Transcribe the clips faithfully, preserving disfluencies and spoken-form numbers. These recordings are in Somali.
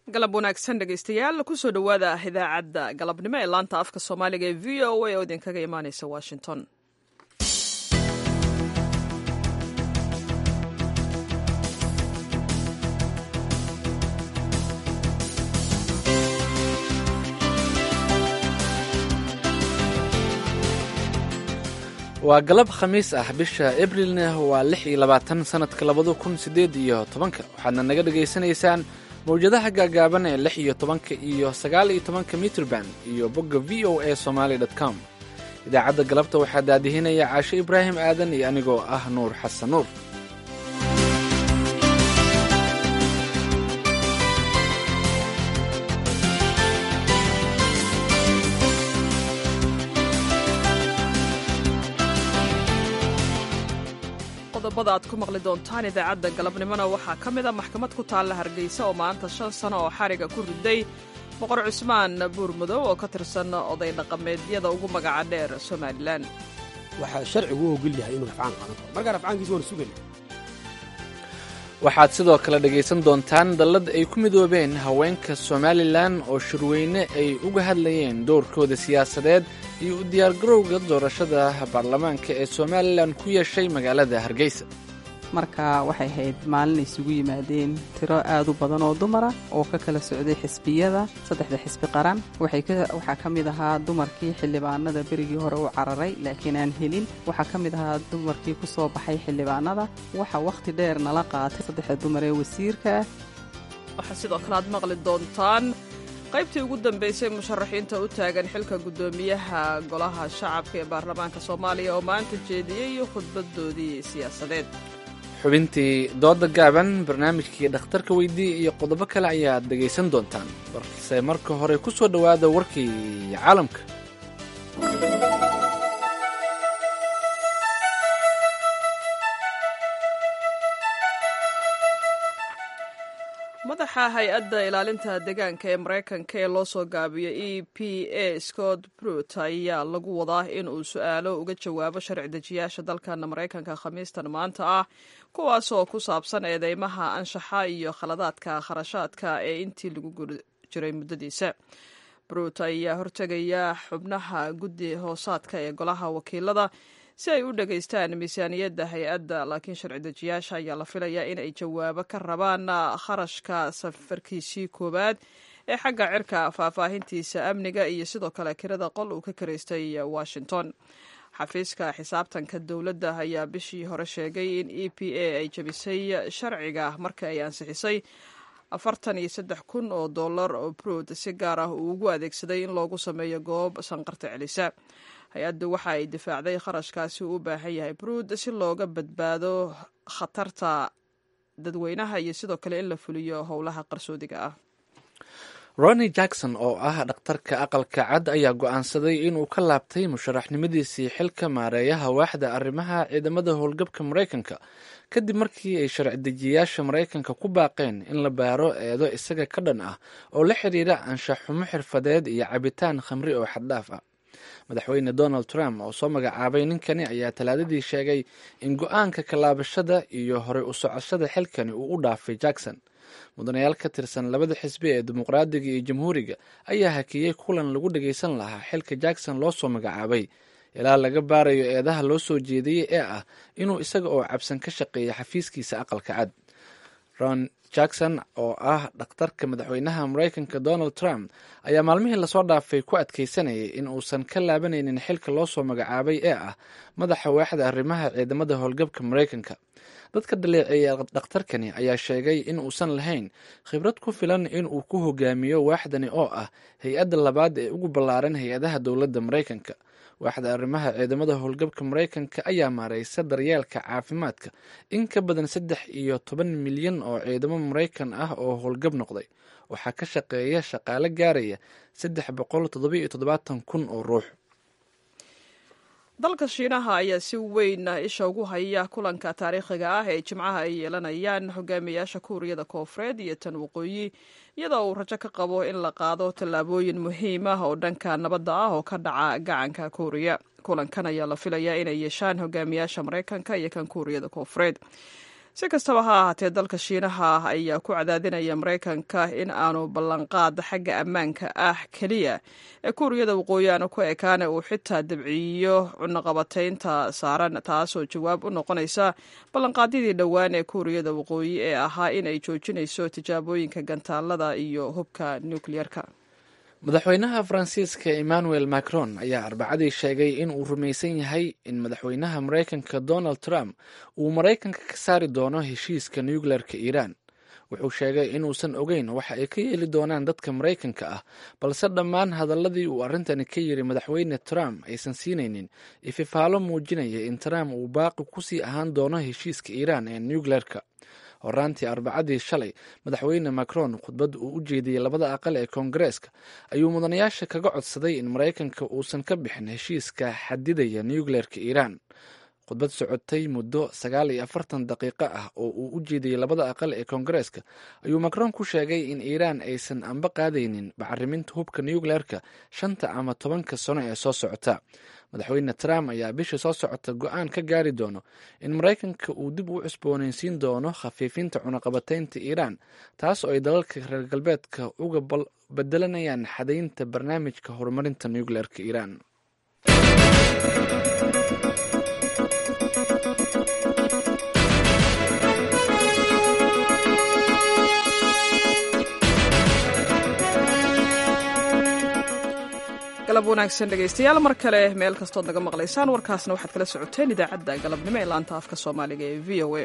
galab wanaagsan dhegaystayaal kusoo dhowaada idaacadda galabnimo ee laanta afka soomaaliga ee v o a oo idinkaga imaaneysa washington. waa galab khamiis ah bisha abrilna waa lix iyo labaatan sanadka labada kun sideed iyo tobanka waxaadna naga dhegaysanaysaan mawjadaha gaagaaban ee lix iyo tobanka iyo sagaal iyo tobanka mitrban iyo bogga v o a somaali dot com. idaacadda galabta waxaa daadihinaya caasho ibraahim aadan iyo anigoo ah nuur xasan nuur. qodobada aad ku maqli doontaan idaacadda galabnimona waxaa ka mid a maxkamad ku taalla hargeysa oo maanta shan sano oo xariga ku riday boqor cusmaan buurmadow oo ka tirsan oday dhaqameedyada ugu magaca dheer somalilan. waxaa sharcigu u ogol yahay inuu rafcaan qaadan karo markaa rafcaankiisa waanu sugayna. waxaad sidoo kale dhegaysan doontaan dallad ay ku midoobeen haweenka somalilan oo shirweyne ay uga hadlayeen doorkooda siyaasadeed iyo u diyaargarowga doorashada baarlamaanka ee somalilan ku yeeshay magaalada hargeysa. marka waxay ahayd maalin isugu yimaadeen tiro aad u badan oo dumara oo ka kala socday xisbiyada saddexda xisbi qaran. waxaa ka mid ahaa dumarkii xildhibaanada berigii hore u cararay laakiin aan helin. waxaa ka mid ahaa dumarkii ku soo baxay xildhibaanada. waxa wakhti dheer nala qaatay saddexda dumar ee wasiirka. waxaa sidoo kale aad maqli doontaan qaybtii ugu dambaysay musharaxiinta u taagan xilka guddoomiyaha golaha shacabka ee baarlamaanka soomaaliya oo maanta jeediyey khudbadoodii siyaasadeed. xubintii dooda gaaban, barnaamijkii dhakhtarka weydii iyo qodobo kale ayaad dhegaysan doontaan, balse marka hore ku soo dhowaada warkii caalamka. madaxa hay-adda ilaalinta deegaanka ee maraykanka ee loo soo gaabiyo e p a scott brut ayaa lagu wadaa in uu su-aalo uga jawaabo sharci dejiyaasha dalkan maraykanka khamiistan maanta ah, kuwaas oo ku saabsan eedeymaha anshaxa iyo khaladaadka kharashaadka ee intii lagu guri jiray muddadiisa. brut ayaa hortegaya xubnaha guddi hoosaadka ee golaha wakiilada si ay u dhegaystaan miisaaniyadda hay-adda, laakiin sharci dejiyaasha ayaa la filayaa in ay jawaabo ka rabaan kharashka safarkiisii koowaad ee xagga cirka, faahfaahintiisa amniga iyo sidoo kale kirada qol uu ka karaystay washington. xafiiska xisaabtanka dowladda ayaa bishii hore sheegay in e p a ay jabisay sharciga marka ay ansixisay afartan iyo saddex kun oo dollar oo brut si gaar ah uu ugu adeegsaday in loogu sameeyo goob sanqarta celisa. hay-addu waxa ay difaacday kharashkaasi uu u baahan yahay brut si looga badbaado khatarta dadweynaha iyo sidoo kale in la fuliyo howlaha qarsoodiga ah. ronny jackson oo ah dhakhtarka aqalka cad ayaa go'aansaday inuu ka laabtay musharaxnimadiisii xilka maareeyaha waaxda arrimaha ciidamada howlgabka maraykanka kadib markii ay sharci dejiyayaasha maraykanka ku baaqeen in la baaro eedo isaga ka dhan ah oo la xidhiira anshax xumo xirfadeed iyo cabitaan khamri oo xaddhaaf ah. madaxweyne donald trump oo soo magacaabay ninkani ayaa talaadadii sheegay in go-aanka kalaabashada iyo horey u socoshada xilkani uu u dhaafay jackson. mudanayaal ka tirsan labada xisbi ee dimuqraadiga iyo jamhuuriga ayaa hakiyey kulan lagu dhagaysan lahaa xilka jackson loo soo magacaabay ilaa laga baarayo eedaha loo soo jeediyey ee ah inuu isaga oo cabsan ka shaqeeya xafiiskiisa aqalka cad. ron jackson oo ah dhakhtarka madaxweynaha maraykanka donald trump ayaa maalmihii lasoo dhaafay ku adkaysanayay in uusan ka laabanaynin xilka loo soo magacaabay ee ah madaxa waaxda arrimaha ciidamada howlgabka maraykanka. dadka dhaleeceeya dhakhtarkani ayaa sheegay in uusan lahayn khibrad ku filan in uu ku hogaamiyo waaxdani oo ah hay-adda labaad ee ugu ballaaran hay-adaha dowladda maraykanka. waaxda arrimaha ciidamada howlgabka maraykanka ayaa maareysa daryeelka caafimaadka in ka badan saddex iyo toban milyan oo ciidamo maraykan ah oo howlgab noqday. waxaa ka shaqeeya shaqaale gaaraya saddex boqol toddobiyo toddobaatan kun oo ruux. dalka shiinaha ayaa si weyn isha ugu haya kulanka taariikhiga ah ee jimcaha ay yeelanayaan hogaamiyaasha kuuriyada koofureed iyo tan waqooyi, iyadoo uu rajo ka qabo in la qaado tallaabooyin muhiim ah oo dhanka nabadda ah oo ka dhaca gacanka kuuriya. kulankan ayaa la filayaa inay yeeshaan hogaamiyaasha maraykanka iyo kan kuuriyada koofureed. si kastaba ha ahaatee dalka shiinaha ayaa ku cadaadinaya maraykanka in aanu ballanqaad xagga ammaanka ah keliya ee kuuriyada waqooyi aanu ku ekaane uu xitaa dabciyo cunaqabataynta saaran taasoo jawaab u noqonaysa ballanqaadyadii dhowaan ee kuuriyada waqooyi ee ahaa in ay joojinayso tijaabooyinka gantaalada iyo hubka nukliyerka. madaxweynaha faransiiska emmanuel macron ayaa arbacadii sheegay in uu rumaysan yahay in madaxweynaha maraykanka donald trump uu maraykanka ka saari doono heshiiska nucleerka iiraan. wuxuu sheegay inuusan ogeyn waxa ay ka yeeli doonaan dadka maraykanka ah, balse dhammaan hadaladii uu arrintani ka yiri madaxweyne trump aysan siinaynin ififaalo muujinaya in trump uu baaqi kusii ahaan doono heshiiska iiraan ee nucleerka. horaantii arbacadii shalay madaxweyne macron khudbad uu u jeediyey labada aqal ee koongareeska ayuu mudanayaasha kaga codsaday in maraykanka uusan ka bixin heshiiska xadidaya nucleerka iiraan. khudbad socotay muddo sagaal iyo afartan daqiiqo ah oo uu u jeediyey labada aqal ee koongareeska ayuu macron ku sheegay in iiraan aysan amba qaadaynin bacariminta hubka nucleerka shanta ama tobanka sano ee soo socota. madaxweyne trump ayaa bisha soo socota go-aan ka gaari doono in maraykanka uu dib u cusboonaysiin doono khafiifinta cunaqabataynta iiraan, taas oo ay dalalka reer galbeedka uga bedelanayaan xadaynta barnaamijka horumarinta nucleerka iiraan. galab wanaagsan dhegaystayaal, mar kale meel kastood naga maqlaysaan. warkaasna waxaad kala socoteen idaacadda galabnimo ee laanta afka soomaaliga ee v o a.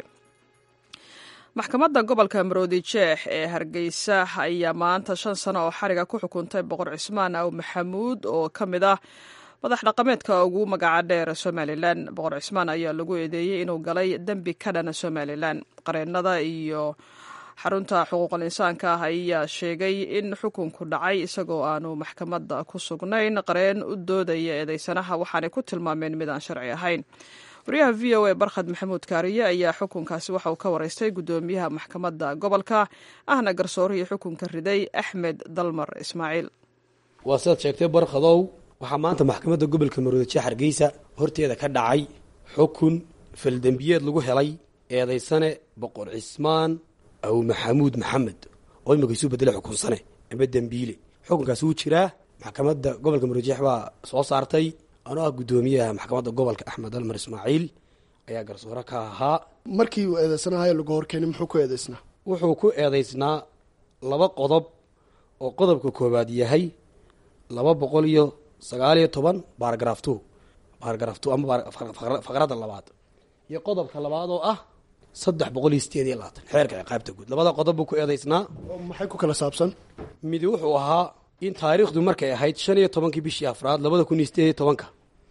maxkamadda gobolka maroodi jeex ee hargeysa ayaa maanta shan sano oo xariga ku xukuntay boqor cismaan aw maxamuud oo ka mid ah madax dhaqameedka ugu magaca dheer somalilan. boqor cismaan ayaa lagu eedeeyey inuu galay dembi ka dhana somalilan. qareennada iyo xarunta xuquuqul insaanka ah ayaa sheegay in xukunku dhacay isagoo aanu maxkamadda ku sugnayn. qareen u doodaya eedeysanaha waxaanay ku tilmaameen mid aan sharci ahayn. wariyaha v o a barkhad maxamuud kaariye ayaa xukunkaasi waxa uu ka waraystay guddoomiyaha maxkamadda gobolka ahna garsoorihii xukunka riday axmed dalmar ismaaciil. waa sidaad sheegtay barkhadow, waxaa maanta maxkamadda gobolka maroodi jeex hargeysa horteeda ka dhacay xukun faldembiyeed lagu helay eedeysane boqor cismaan aw maxamuud maxamed oo imika isu bedela xukunsane ama dembiile. xukunkaasi wuu jiraa, maxkamadda gobolka maroodi jeex baa soo saartay. anoo ah guddoomiyaha maxkamadda gobolka axmed dalmar ismaaciil ayaa garsoore ka ahaa. markii uu eedeysanahayo lagu horkeenay muxuu ku eedeysnaa? wuxuu ku eedeysnaa laba qodob oo qodobka koowaad yahay laba boqol iyo sagaal iyo toban baaragraf two baaragraf two ama faqradda labaad, iyo qodobka labaad oo ah saddex boqol iyo sideed iyo labaatan xeerka ciqaabta guud. labada qodob buu ku eedeysnaa. maxay ku kala saabsan? midi wuxuu ahaa in taariikhdu markay ahayd shan iyo tobankii bishii afraad labada kun iyo sideed iyo tobanka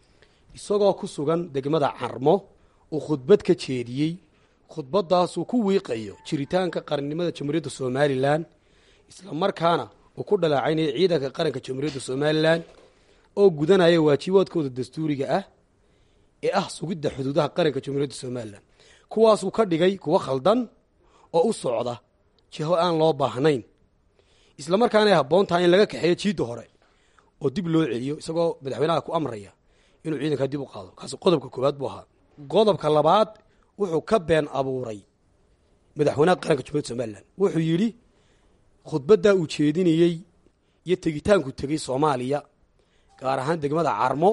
isagoo ku sugan degmada carmo uu khudbad ka jeediyey. khudbadaasuu ku wiiqayo jiritaanka qarannimada jamhuuriyadda somalilan, isla markaana uu ku dhaleecaynaya ciidanka qaranka jamhuuriyadda somalilan oo gudanaya waajibaadkooda dastuuriga ah ee ah sugidda xuduudaha qaranka jamhuuriyadda somalilan, kuwaasuu ka dhigay kuwo khaldan oo u socda jiho aan loo baahnayn, isla markaana ay habboon tahay in laga kaxeeyo jiidda hore oo dib loo celiyo, isagoo madaxweynaha ku amraya inuu ciidankaa dib u qaado. kaasi qodobka koowaad buu ahaa. qodobka labaad wuxuu ka been abuuray madaxweynaha qaranka jamhuuriyadda somalilan. wuxuu yidhi khudbaddaa uu jeedinayey iyo tegitaanku tegey soomaaliya, gaar ahaan degmada carmo,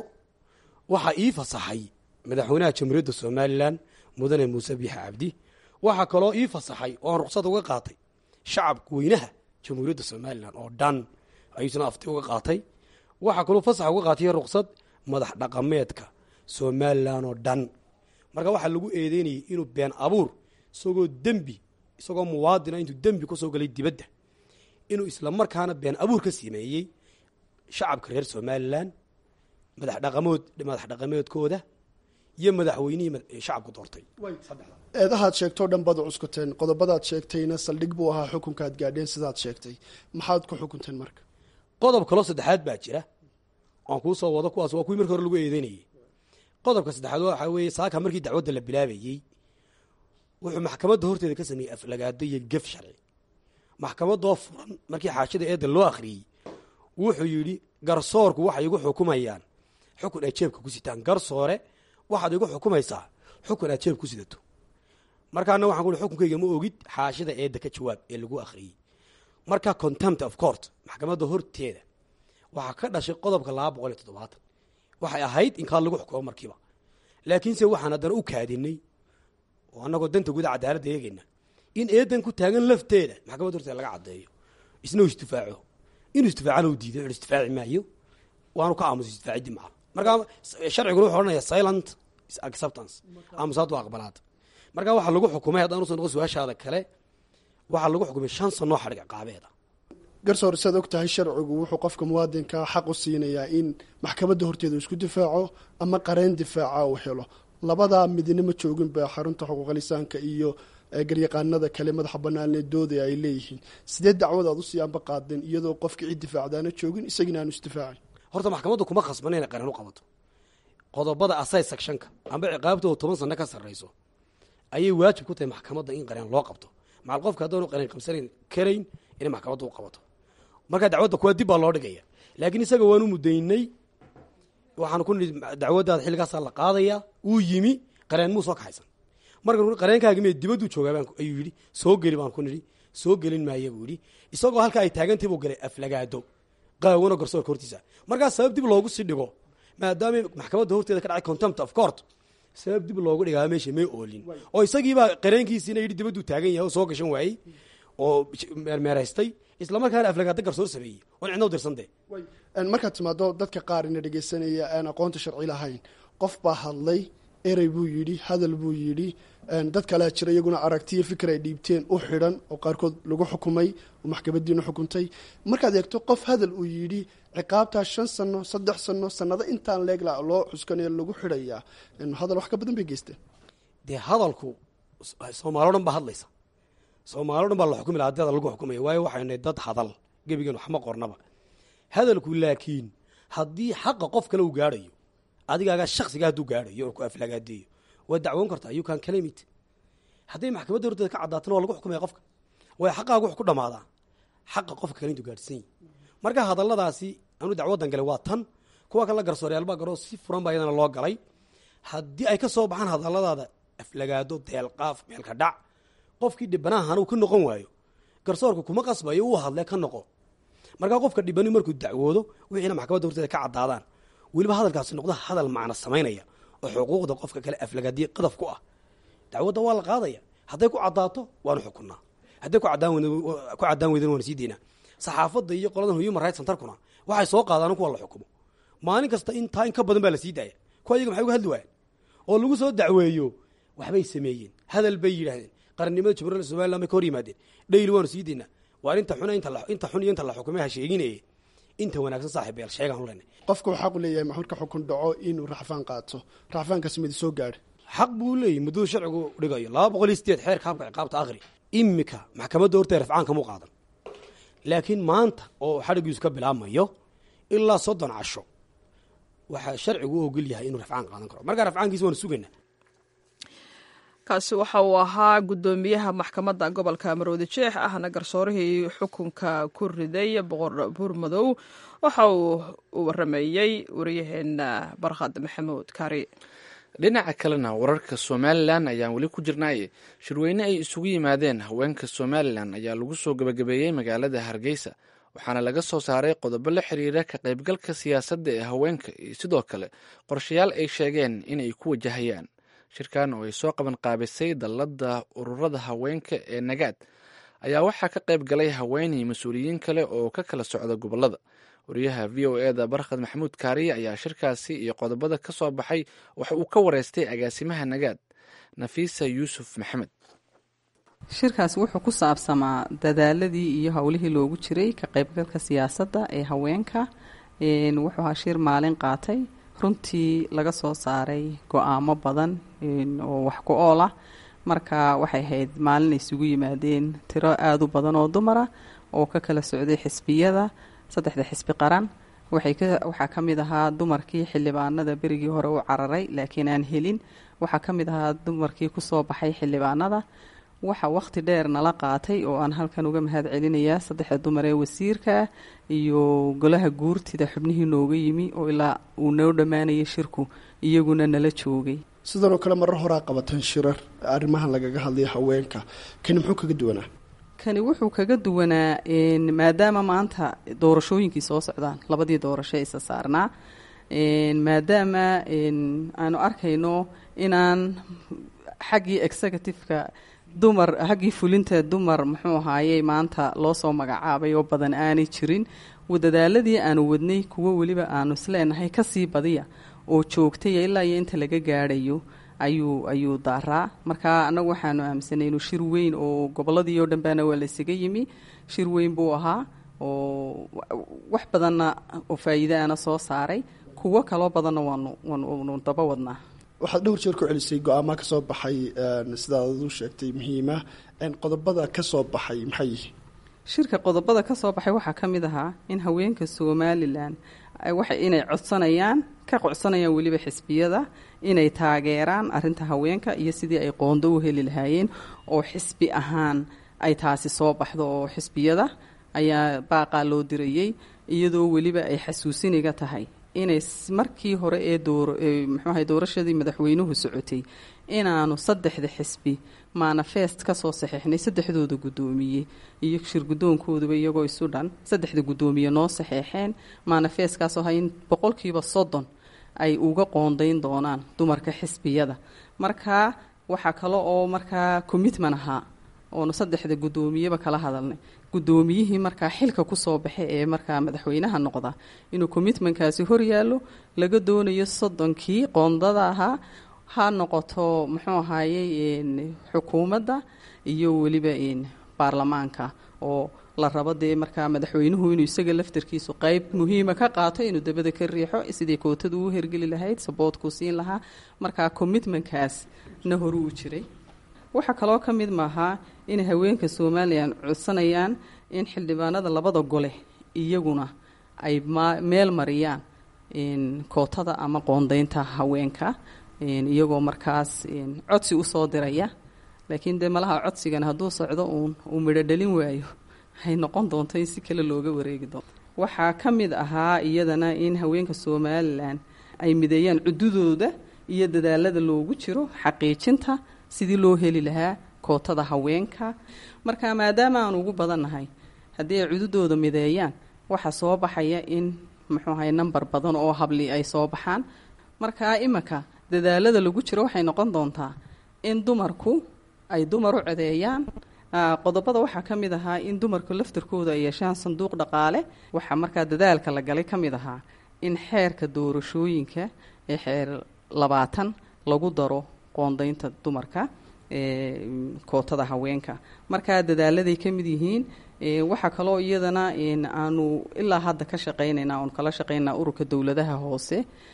waxaa ii fasaxay madaxweynaha jamhuuriyadda somalilan mudane muuse biixi cabdi. waxaa kaloo ii fasaxay oo aan ruqsad uga qaatay shacabka weynaha jamhuuriyadda somalilan oo dhan ayuusna afti uga qaatay. waxaa kaloo fasax uga qaatay ruqsad madax dhaqameedka somalilan oo dhan. marka waxaa lagu eedeynayay inuu been abuur isagoo dembi isagoo muwaadina intuu dembi kusoo galay dibadda inuu isla markaana been abuur ka sameeyey shacabka reer somalilan, madax dhaqamood madax dhaqameedkooda iyo madaxweynihii shacabku doortay. eedahaad sheegtoo dhan baad cuskuteen, qodobadaad sheegtayna saldhig buu ahaa xukunkaad gaadheen sidaad sheegtay. maxaad ku xukunteen marka? qodob kaloo saddexaad baa jira aan kuu soo wado, kuwaas waa kuwii markii hore lagu eedeynayey. qodobka saddexaad waxaa weeye saaka markii dacwadda la bilaabayey wuxuu maxkamadda horteeda ka sameeyey aflagaado iyo gef sharci. maxkamadoo furan markii xaashida eedda loo akhriyey wuxuu yidhi garsoorku waxay igu xukumayaan xukun aad jeebka ku sitaan. garsoore waxaad igu xukumaysaa xukun aad jeebka ku sidato. markaana waxaan ku ihi xukunkayga ma ogid xaashida eedda ka jawaab ee lagu akhriyey. marka contempt of court maxkamadda horteeda waxaa ka dhashay qodobka laba boqol iyo toddobaatan waxay ahayd in kaa lagu xukumo markiiba, laakiinse waxaan haddana u kaadinay oo annagoo danta guda cadaaladda eegayna in eedan ku taagan lafteeda maxkamadda horteeda laga caddeeyo, isna uu isdifaaco. inuu isdifaacana u diiday u isdifaaci maayo, waanu ka aamusa isdifaacidii maca. marka sharciguna wuxuu odhanaya silent acceptance, aamusaad waa aqbalaad. marka waxaa lagu xukumay, haddaan usan noqon su-aashaada kale, waxaa lagu xukumay shan sanoo xadhig ciqaabeeda. garsoor saad og tahay sharcigu wuxuu qofka muwaadinka xaq u siinayaa in maxkamadda horteeda isku difaaco ama qareen difaaca uu helo. labadaa midna ma joogin ba xarunta xuquuqlisaanka iyo garyaqaanada kale madaxa banaan ee doodaya ay leeyihiin. sidee dacwad aad usii anba qaadeen iyadoo qofka cid difaacdaana joogin isagina aanu isdifaacin? horta maxkamaddu kuma khasbana inay qareen u qabato. qodobada asay sectionka amba ciqaabtooda toban sano ka sarreyso ayay waajib ku tahay maxkamadda in qareen loo qabto. macal qofka haddaanu qareen qabsanayn karayn inay maxkamaddu u qabato. markaa dacwadda kuwa dib baa loo dhigaya, laakiin isaga waanu mudaynay. waxaanu ku nihi dacwaddaada xilligaasaa la qaadaya. uu yimi qareen muu soo kaxaysan. marka qareenkaagime dibadduu joogaa ayuu yidhi soo geli baan ku nidhi, soo gelin maaya buu yidhi. isagoo halka ay taagantii buu galay aflagaado qaawano garsoorka hortiisa. markaa sabab dib loogu sii dhigo maadaama maxkamadda horteeda ka dhacay contempt of court, sabab dib loogu dhigaa meesha may oolin. oo isagiibaa qareenkiisiina yidhi dibadduu taagan yahay oo soo gashan waayey oo meermeeraystay, islamarkaana aflagaado garsoor sameeyey oon cidna u dirsante. markaad timaado dadka qaar ina dhegeysanaya aan aqoonta sharci lahayn, qof baa hadlay, erey buu yidhi, hadal buu yidhi, dad kalea jira iyaguna aragtiyo fikir ay dhiibteen u xidhan oo qaarkood lagu xukumay oo maxkamadiina xukuntay. markaad eegto qof hadal uu yidhi ciqaabtaa shan sano saddex sano sanado intaan leegla loo xuskanayo lagu xidhayaa, hadal wax ka badan bay geysteen. dee hadalku soomaali o dhan baa hadlaysa, soomaali o dhan baa la xukumi laha hadii lagu xukumaya, waayo waxayna dad hadal gebigan waxma qornaba. hadalku laakiin haddii xaqa qof kale uu gaadhayo, adigaagaa shaksiga hadduu gaadhayo oo ku aflagaadeeyo, waa dacwoon kartaa you can claim it. hadday maxkamadda horteeda ka caddaatana waa lagu xukumaya qofka, waayo xaqaaga wax ku dhammaadaa xaqa qofka kale intuu gaadhsan yahy. marka hadalladaasi anu dacwaddan galay waa tan, kuwa kale garsooryaalbaa garoo si furan baa iyadana loo galay. haddii ay ka soo baxaan hadalladaada aflagaado, deelqaaf, meelka dhac, qofkii dhibanaahana uu ka noqon waayo, garsoorka kuma qasbayo uu hadlee ka noqo. markaa qofka dhibani markuu dacwoodo wixiina maxkamadda horteeda ka caddaadaan, weliba hadalkaasi noqdo hadal macno samaynaya oo xuquuqda qofka kale aflagaadiye qadaf ku ah, dacwadda waa la qaadaya. hadday ku caddaato waanu xukunnaa, hadday ku caddaan weydana waanu sii deynaa. saxaafadda iyo qoladan human rights centerkuna waxay soo qaadaan kuwa la xukumo maalin kasta intaa in ka badan baa la sii daaya. kuwa iyaga maxay uga hadli waayeen oo lagu soo dacweeyo? waxbay sameeyeen, hadal bay yidhaahdeen, qarannimada jamhuuriyadda somaliland bay ka hor yimaadeen, dhayli waanu sii deynaa. waa inta xun inta xun iyo inta la xukumay ha sheeginaye, inta wanaagsan saaxiibayaal sheegaan leenay. qofka waxaa u leeyahay marka xukun dhaco inuu racfaan qaato. racfaankaas mid soo gaadhay xaq buu leeyahay mudduu sharcigu dhigayo laba boqol iyo sideed xeerka habka ciqaabta akhri. imika maxkamadda horteeda rafcaan kama qaadan, laakiin maanta oo xadhigiisu ka bilaabmayo ilaa soddon casho waxaa sharcigu u ogol yahay inuu rafcaan qaadan karo. markaa rafcaankiisa waanu sugaynaa. kaasi waxa uu ahaa guddoomiyaha maxkamadda gobolka maroodi jeex ahna garsoorihii xukunka ku riday boqor buurmadow. waxa uu u warameeyey wariyaheena barkhad maxamuud kaari. dhinaca kalena wararka somalilan ayaan weli ku jirnaaye shirweyne ay isugu yimaadeen haweenka somalilan ayaa lagu soo gabagabeeyey magaalada hargeysa, waxaana laga soo saaray qodobo la xiriira ka qaybgalka siyaasadda ee haweenka iyo sidoo kale qorshayaal ay sheegeen inay ku wajahayaan. shirkan oo ay soo qaban qaabisay dalladda ururada haweenka ee nagaad ayaa waxaa ka qayb galay haweeney mas-uuliyiin kale oo ka kala socda gobolada. wariyaha v o e da barkhad maxamuud kaariye ayaa shirkaasi iyo qodobada ka soo baxay waxa uu ka wareystay agaasimaha nagaad nafiisa yuusuf maxamed. shirkaasi wuxuu ku saabsamaa dadaaladii iyo howlihii loogu jiray ka qaybgalka siyaasadda ee haweenka. wuxuu ahaa shir maalin qaatay, runtii laga soo saaray go-aamo badan oo wax ku ool ah. marka waxay ahayd maalin ay isugu yimaadeen tiro aada u badan oo dumara oo ka kala socday xisbiyada, saddexda xisbi qaran. waxaa ka mid ahaa dumarkii xildhibaanada berigii hore u cararay laakiin aan helin. waxaa ka mid ahaa dumarkii kusoo baxay xildhibaanada. waxa wakhti dheer nala qaatay oo aan halkan uga mahad celinayaa saddexda dumar ee wasiirka iyo golaha guurtida xubnihii nooga yimi oo ilaa uu noo dhammaanayay shirku iyaguna nala joogay. sidan oo kale marar horaa qabatan shirar arrimahan lagaga hadlaya haweenka, kani muxuu kaga duwanaa? kani wuxuu kaga duwanaa maadaama maanta doorashooyinkii soo socdaan, labadii doorasho isa saarnaa, maadaama aanu arkayno inaan xaggii executive-ka dumar xaggii fulinta dumar muxuu ahaayey maanta loo soo magacaabay oo badan aanay jirin, dadaaladii aanu wadnay kuwo weliba aanu isleenahay kasii badiya oo joogtay ilaa iyo inta laga gaadhayo ayuu ayuu daaraa. marka annagu waxaanu aaminsanay inuu shir weyn oo gobolladii oo dhan baana waa la isaga yimi, shir weyn buu ahaa oo wax badanna oo faa'iido ana soo saaray, kuwo kaloo badanna waanu waanu daba wadnaa. waxaad dhowr jeer ku celisay go-aamaha ka soo baxay sidaad u sheegtay muhiima, qodobada ka soo baxay maxay yihiin? shirka qodobada ka soo baxay waxaa ka mid ahaa in haweenka Somaliland waxa inay codsanayaan ka codsanayaan weliba xisbiyada inay taageeraan arrinta haweenka iyo sidii ay qoondo u heli lahaayeen oo xisbi ahaan ay taasi soo baxdo, oo xisbiyada ayaa baaqaa loo dirayay iyadoo weliba ay xasuusiniga tahay inay markii hore ee dooro muxuu ahay doorashadii madaxweynuhu socotay inaanu saddexda xisbi manifest ka soo saxeexnay, saddexdooda guddoomiye iyo shir guddoonkooduba iyagoo isu dhan saddexda guddoomiye noo saxeexeen manifestkaasoo hay in boqolkiiba soddon ay uga qoondayn doonaan dumarka xisbiyada. marka waxaa kale oo markaa commitment ahaa oonu saddexda guddoomiyeba kala hadalnay, guddoomiyihii markaa xilka kusoo baxay ee markaa madaxweynaha noqda inuu commitmentkaasi hor yaallo, laga doonayo soddonkii qoondada ahaa ha noqoto muxuu ahaayey xukuumadda iyo weliba baarlamaanka, oo la rabo dee markaa madaxweynuhu inuu isaga laftarkiisu qayb muhiima ka qaato, inuu dabada ka riixo sidii kootadu u hergeli lahayd, saboodkuu siin lahaa. markaa commitmentkaas na horu u jiray. waxaa kaloo ka mid maahaa inay haweenka Somaliland codsanayaan in xildhibaanada labada gole iyaguna ay meel mariyaan kootada ama qoondaynta haweenka, iyagoo markaas codsi usoo diraya. laakiin dee malaha codsigan hadduu socdo uun uu midho dhalin waayo hay noqon doonto in si kale looga wareegi doonto. waxaa ka mid ahaa iyadana in haweenka Somaliland ay mideeyaan cududooda iyo dadaalada loogu jiro xaqiijinta sidii loo heli lahaa kootada haweenka. marka maadaama aan ugu badannahay haddii ay cududooda mideeyaan waxaa soo baxaya in muxuu ahay nambar badan oo habli ay soo baxaan. marka imika dadaalada lagu jiro waxay noqon doontaa in dumarku ay dumar u codeeyaan. qodobada waxaa ka mid ahaa in dumarku laftarkooda ay yeeshaan sanduuq dhaqaale. waxaa markaa dadaalka la galay ka mid ahaa in xeerka doorashooyinka ee xeer labaatan lagu daro qoondaynta dumarka ee kootada haweenka. markaa dadaaladay ka mid yihiin. waxaa kaloo iyadana aanu ilaa hadda ka shaqaynaynaa oon kala shaqaynaa ururka dowladaha hoose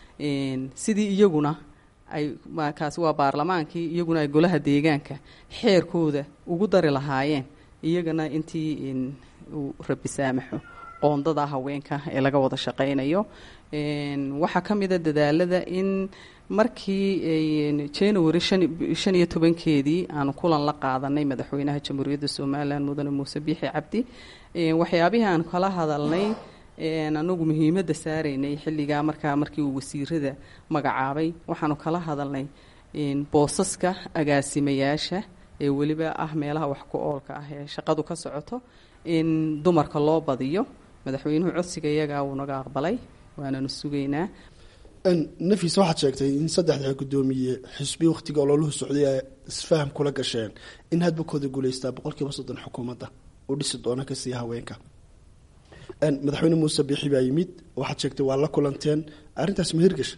sidii iyaguna ay kaasi waa baarlamaankii, iyaguna ay golaha deegaanka xeerkooda ugu dari lahaayeen iyagana intii uu rabi saamaxo qoondada haweenka ee laga wada shaqaynayo. waxaa ka mida dadaalada in markii January shan iyo tobankeedii aanu kulan la qaadanay madaxweynaha jamhuuriyadda Somaliland mudane Muuse Biixi Cabdi, waxyaabihii aan kala hadalnay anagu muhiimadda saaraynay xilligaa markaa markii uu wasiirada magacaabay, waxaanu kala hadalnay boosaska agaasimayaasha ee weliba ah meelaha wax ku oolka ah ee shaqadu ka socoto in dumarka loo badiyo. madaxweynuhu codsiga iyagaa wuu naga aqbalay, waananu sugaynaa. nafis waxaad sheegtay in saddexda guddoomiye xisbi wakhtiga ololuhu socday ay isfaham kula gasheen in hadbakooda guulaystaa boqolkiiba soddon xukuumadda uu dhisi doono kasii haweenka. madaxweyne muuse biixi baa yimid, waxaad sheegtay waa la kulanteen, arrintaas ma hirgasha?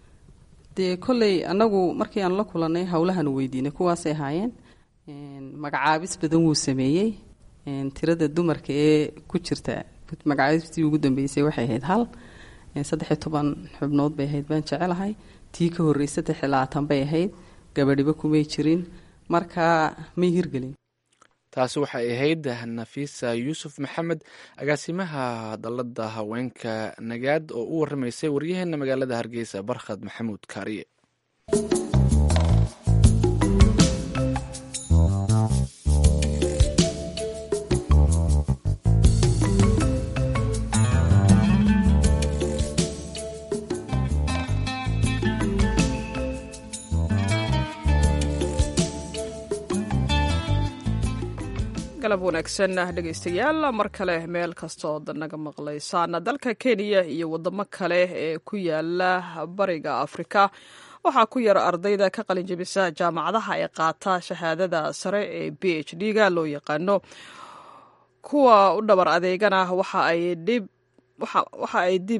dee kolley annagu markii aanu la kulannay howlahaanu weydiinay kuwaasay ahaayeen. magacaabis badan wuu sameeyey. tirada dumarka ee ku jirta magacaabistii ugu dambeysay waxay ahayd hal saddex iyo toban xubnood bay ahayd baan jecelahay. tii ka horreysay saddex iyo labaatan bay ahayd, gabadhiba kumay jirin, markaa may hirgelin. taasi waxay ahayd nafiisa yuusuf maxamed, agaasimaha dalada haweenka nagaad, oo u waramaysay waryaheena magaalada hargeysa barkhad maxamuud kaariye. galab wanaagsan dhegaystayaal mar kale meel kastoo naga maqlaysaan. dalka kenya iyo wadamo kale ee ku yaala bariga afrika waxaa ku yar ardayda ka qalin jebisa jaamacadaha ee qaata shahaadada sare ee b h d ga loo yaqaano. kuwa u dhabar adeegana waxa ay dib waxa ay dib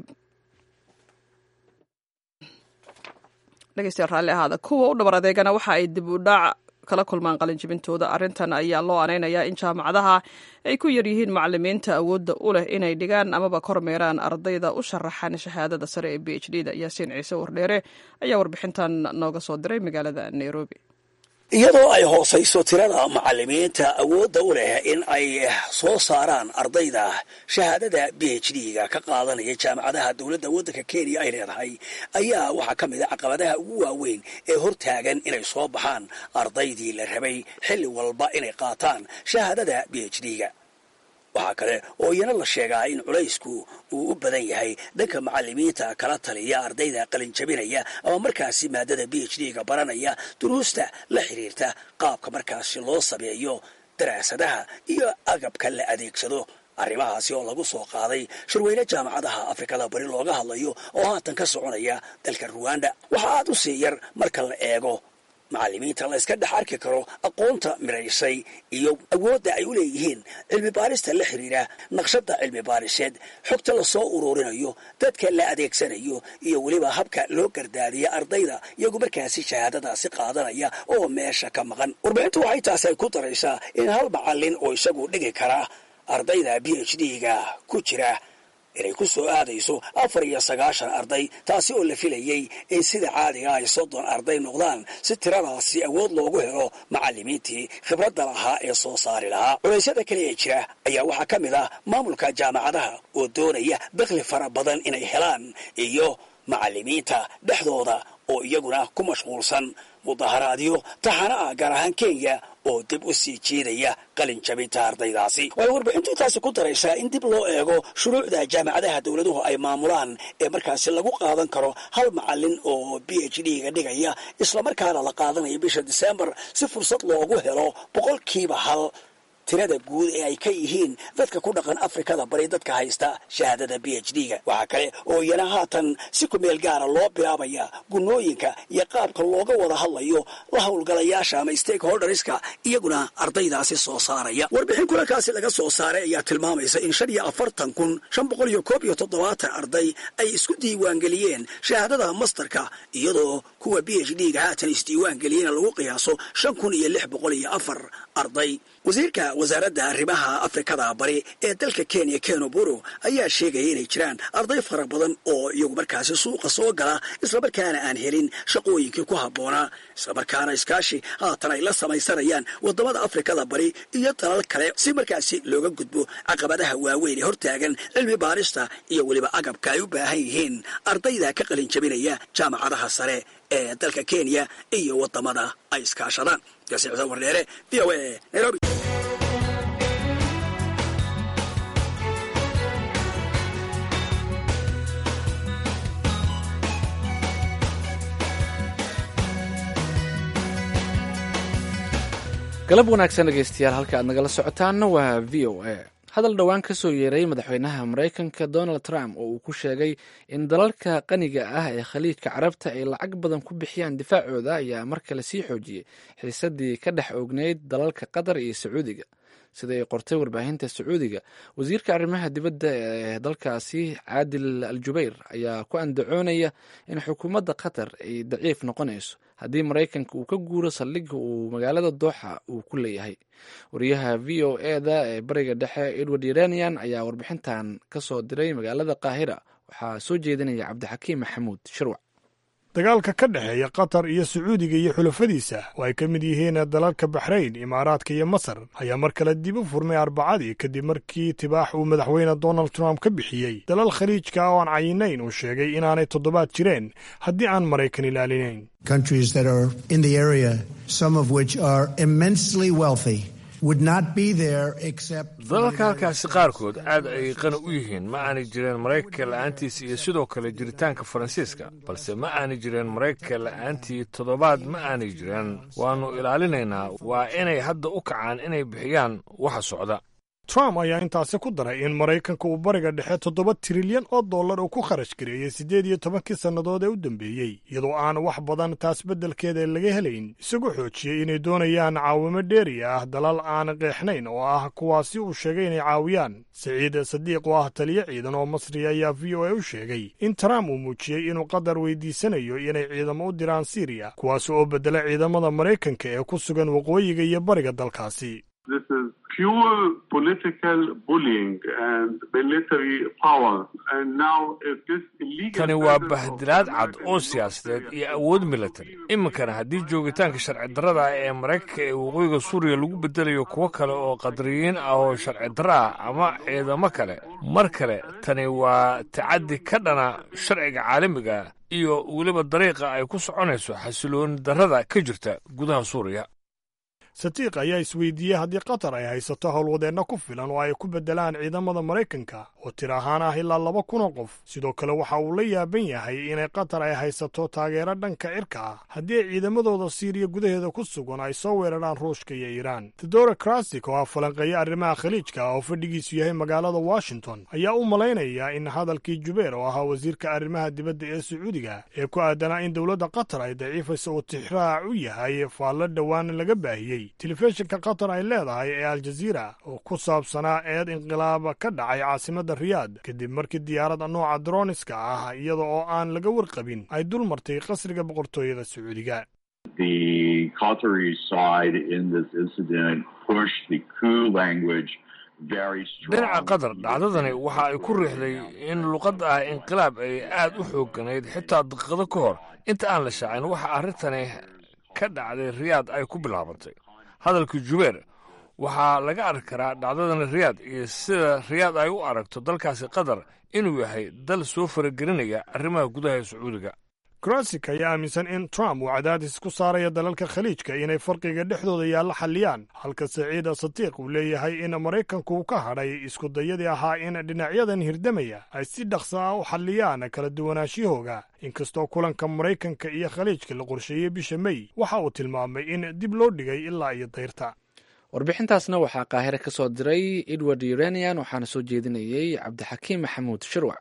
dhegaystayaal raalli ahaada kuwa u dhabar adeegana waxa ay dib u dhac kala kulmaan qalinjibintooda. arrintan ayaa loo aneynayaa in jaamacadaha ay ku yar yihiin macalimiinta awoodda u leh inay dhigaan amaba kormeeraan ardayda u sharaxan shahaadada sare ee b h d da. yaasiin ciise wardheere ayaa warbixintan nooga soo diray magaalada nairobi. iyadoo ay hoosayso tirada macalimiinta awoodda u leh in ay soo saaraan ardayda shahaadada b h d ga ka qaadanaya jaamacadaha dowladda waddanka kenya ay leedahay, ayaa waxaa ka mid a caqabadaha ugu waaweyn ee hortaagan inay soo baxaan ardaydii la rabay xilli walba inay qaataan shahaadada b h d ga. waxaa kale oo iyana la sheegaa in culaysku uu u badan yahay dhanka macalimiinta kala taliya ardayda qalinjabinaya ama markaasi maadada b h d ga baranaya duruusta la xiriirta qaabka markaasi loo sameeyo daraasadaha iyo agabka la adeegsado. arrimahaasi oo lagu soo qaaday shirweyne jaamacadaha afrikada bari looga hadlayo oo haatan ka soconaya dalka ruwanda. waxa aad u sii yar marka la eego macalimiinta la iska dhex arki karo aqoonta miraysay iyo awoodda ay u leeyihiin cilmi baarista la xiriira naqshadda cilmi baariseed, xogta la soo ururinayo, dadka la adeegsanayo iyo weliba habka loo gardaadiya ardayda iyagu markaasi shahaadadaasi qaadanaya oo meesha ka maqan. warbixintu waxay taasi ay ku daraysaa in hal macallin oo isagu dhigi kara ardayda b h d ga ku jira inay ku soo aadayso afar iyo sagaashan arday, taasi oo la filayey in sida caadiga ay soddon arday noqdaan si tiradaasi awood loogu helo macalimiintii khibradda lahaa ee soo saari lahaa. culeysyada kale ee jira ayaa waxaa ka mid ah maamulka jaamacadaha oo doonaya dakhli fara badan inay helaan iyo macalimiinta dhexdooda oo iyaguna ku mashquulsan mudaharaadyo taxana ah gaar ahaan kenya oo dib u sii jiidaya qalin jabinta ardaydaasi. waxay warbixintu taasi ku daraysaa in dib loo eego shuruucda jaamacadaha dowladuhu ay maamulaan ee markaasi lagu qaadan karo hal macallin oo b h d ga dhigaya islamarkaana la qaadanayo bisha disembar si fursad loogu helo boqolkiiba hal tirada guud ee ay ka yihiin dadka ku dhaqan afrikada bari dadka haysta shahaadada b h d ga. waxaa kale oo iyana haatan si ku meel gaara loo bilaabaya gunooyinka iyo qaabka looga wada hadlayo la howlgalayaasha ama stakeholderska iyaguna ardaydaasi soo saaraya. warbixin kulankaasi laga soo saaray ayaa tilmaamaysa in shan iyo afartan kun shan boqol iyo koob iyo toddobaatan arday ay isku diiwaangeliyeen shahaadada masterka, iyadoo kuwa b h d ga haatan isdiiwaangeliyena lagu qiyaaso shan kun iyo lix boqol iyo afar arday. wasiirka wasaaradda arrimaha afrikada bari ee dalka kenya ken oburu ayaa sheegaya inay jiraan arday fara badan oo iyagu markaasi suuqa soo gala islamarkaana aan helin shaqooyinkii ku habboonaa, islamarkaana iskaashi haatan ay la samaysanayaan wadamada afrikada bari iyo dalal kale si markaasi looga gudbo caqabadaha waaweyn ee hortaagan cilmi baarista iyo weliba agabka ay u baahan yihiin ardayda ka qalin jabinaya jaamacadaha sare ee dalka kenya iyo wadamada ay iskaashadaan. wardheere v o a nairobi. galab wanaagsan dhegaystayaal, halka aad nagala socotaanna waa v o a. hadal dhowaan ka soo yeeray madaxweynaha maraykanka donald trump oo uu ku sheegay in dalalka qaniga ah ee khaliijka carabta ay lacag badan ku bixiyaan difaacooda ayaa mar kale sii xoojiyey xiisadii ka dhex oogneyd dalalka qatar iyo sacuudiga. sida ay qortay warbaahinta sacuudiga, wasiirka arrimaha dibadda ee dalkaasi caadil al jubayr ayaa ku andacoonaya in xukuumadda qatar ay daciif noqonayso haddii maraykanka uu ka guuro saldhigga uu magaalada dooxa uu ku leeyahay. wariyaha v o e da ee bariga dhexe edward iranian ayaa warbixintan ka soo diray magaalada qaahira. waxaa soo jeedinaya cabdixakiim maxamuud shirwac. dagaalka ka dhexeeya qatar iyo sacuudiga iyo xulafadiisa oo ay ka mid yihiin dalalka baxrayn, imaaraadka iyo masar ayaa mar kale dib u furmay arbacadii kadib markii tibaax uu madaxweyne donald trump ka bixiyey dalal khaliijka oo aan cayinayn uu sheegay inaanay toddobaad jireen haddii aan maraykan ilaalinayn. countries that are in the area, some of which are immensely wealthy dalalka halkaasi qaarkood aad ayay qani u yihiin ma aanay jireen maraykanka la'aantiisa iyo sidoo kale jiritaanka faransiiska balse ma aanay jireen maraykanka la'aantii toddobaad ma aanay jireen waannu ilaalinaynaa waa inay hadda u kacaan inay bixiyaan waxa socda trump ayaa intaasi ku daray in maraykanka uu bariga dhexe toddoba trilyan oo dollar uu ku kharash gareeyey siddeed iyo tobankii sannadood ee u dambeeyey iyadoo aan wax badan taas beddelkeeda laga helayn isagoo xoojiyey inay doonayaan caawimo dheeri ah dalal aan qeexnayn oo ah kuwaasi uu sheegay inay caawiyaan saciid sadiiq oo ah taliyo ciidan oo masri ayaa v o a u sheegay in trump uu muujiyey inuu qatar weydiisanayo inay ciidamo u diraan siriya kuwaasi oo beddela ciidamada maraykanka ee ku sugan waqooyiga iyo bariga dalkaasi This is pure political bullying and military power. And now if this illegal tani waa bahdilaad cad oo siyaasadeed iyo awood military iminkana haddii joogitaanka sharci darrada ah ee maraykanka ee waqooyiga suuriya lagu bedelayo kuwo kale oo qadariyiin ah oo sharci darro ah ama ciidamo kale mar kale tani waa tacaddi ka dhana sharciga caalamiga iyo weliba dariiqa ay ku soconayso xasilooni darrada ka jirta gudaha suuriya sadiiq ayaa isweydiiyey haddii qatar ay haysato howlwadeenno ku filan oo ay ku beddelaan ciidamada maraykanka oo tir ahaan ah ilaa laba kun oo qof sidoo kale waxa uu la yaaban yahay inay qatar ay haysato taageero dhanka cirka ah haddii ay ciidamadooda siiriya gudaheeda ku sugan ay soo weeraraan ruushka iyo iiraan tedora krasik oo ah falanqeeya arrimaha khaliijka oo fadhigiisu yahay magaalada washington ayaa u malaynaya in hadalkii jubeer oo ahaa wasiirka arrimaha dibadda ee sacuudiga ee ku aadanaa in dowladda qatar ay daciifaysa uu tixraac u yahay faallo dhowaan laga baahiyey telefishinka qatar ay leedahay ee aljaziira oo ku saabsanaa eed inqilaaba ka dhacay caasimadda riyaad kadib markii diyaaradda nooca droniska ah iyada oo aan laga warqabin ay dul martay qasriga boqortooyada sacuudiga dhinaca qatar dhacdadani waxa ay ku riixday in luqadda ah inqilaab ay aad u xoogganayd xitaa daqiiqado ka hor inta aan la shaacin waxa arrintani ka dhacday riyaad ay ku bilaabantay hadalkii jubeer waxaa laga arki karaa dhacdadani riyaad iyo sida riyaad ay u aragto dalkaasi qatar inuu yahay dal soo faragelinaya arrimaha gudaha ee sacuudiga krasik ayaa aaminsan in trump uu cadaadis ku saaraya dalalka khaliijka inay farqiga dhexdooda yaalla xalliyaan halka saciida sadiiq uu leeyahay in maraykanku uu ka hadhay iskudayadii ahaa in dhinacyadan hirdamaya ay si dhaqsa ah u xalliyaan kala duwanaashiyahooga inkastoo kulanka maraykanka iyo khaliijka la qorsheeyey bisha mey waxa uu tilmaamay in dib loo dhigay ilaa iyo dayrta warbixintaasna waxaa qaahire ka soo diray edward uranian waxaana soo jeedinayey cabdixakiim maxamuud shirwac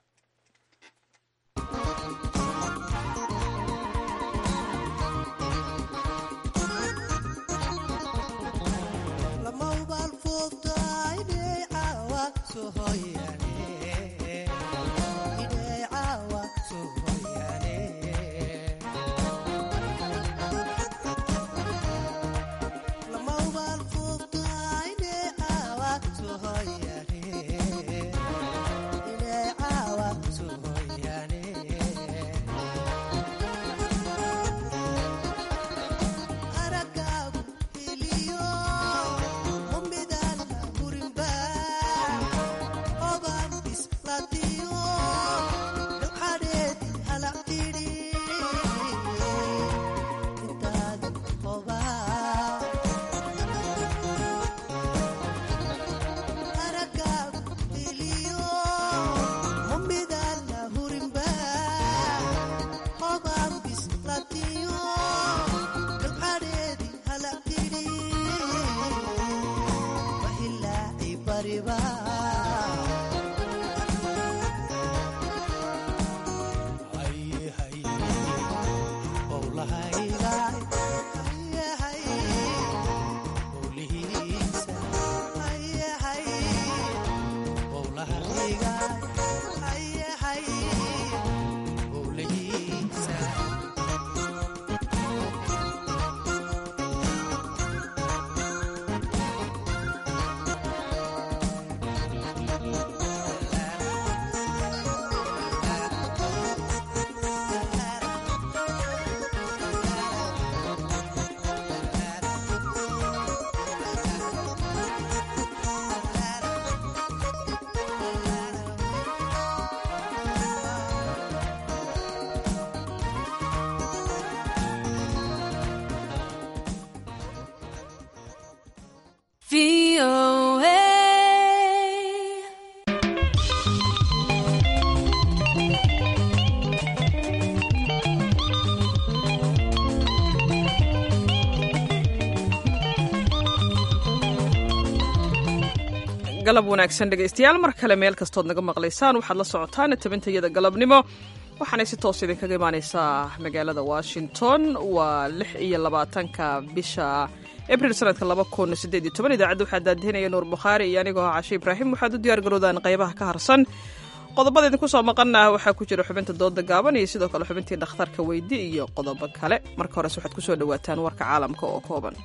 galab wanaagsan dhegaystayaal mar kale meel kastood naga maqlaysaan waxaad la socotaan tabintayada galabnimo waxaanay si toos idinkaga imaaneysaa magaalada washington waa lix iyo labaatanka bisha abril sanadka laba kun sideed iyo toban idaacadda waxaa daadihinaya nuur bukhaari iyo anigoo ah cashe ibraahim waxaad u diyaar garoodaan qaybaha ka harsan qodobada idinku soo maqana waxaa ku jira xubinta dooda gaaban iyo sidoo kale xubintii dhakhtarka weydi iyo qodobo kale marka hores waxaad kusoo dhawaataan warka caalamka oo kooban.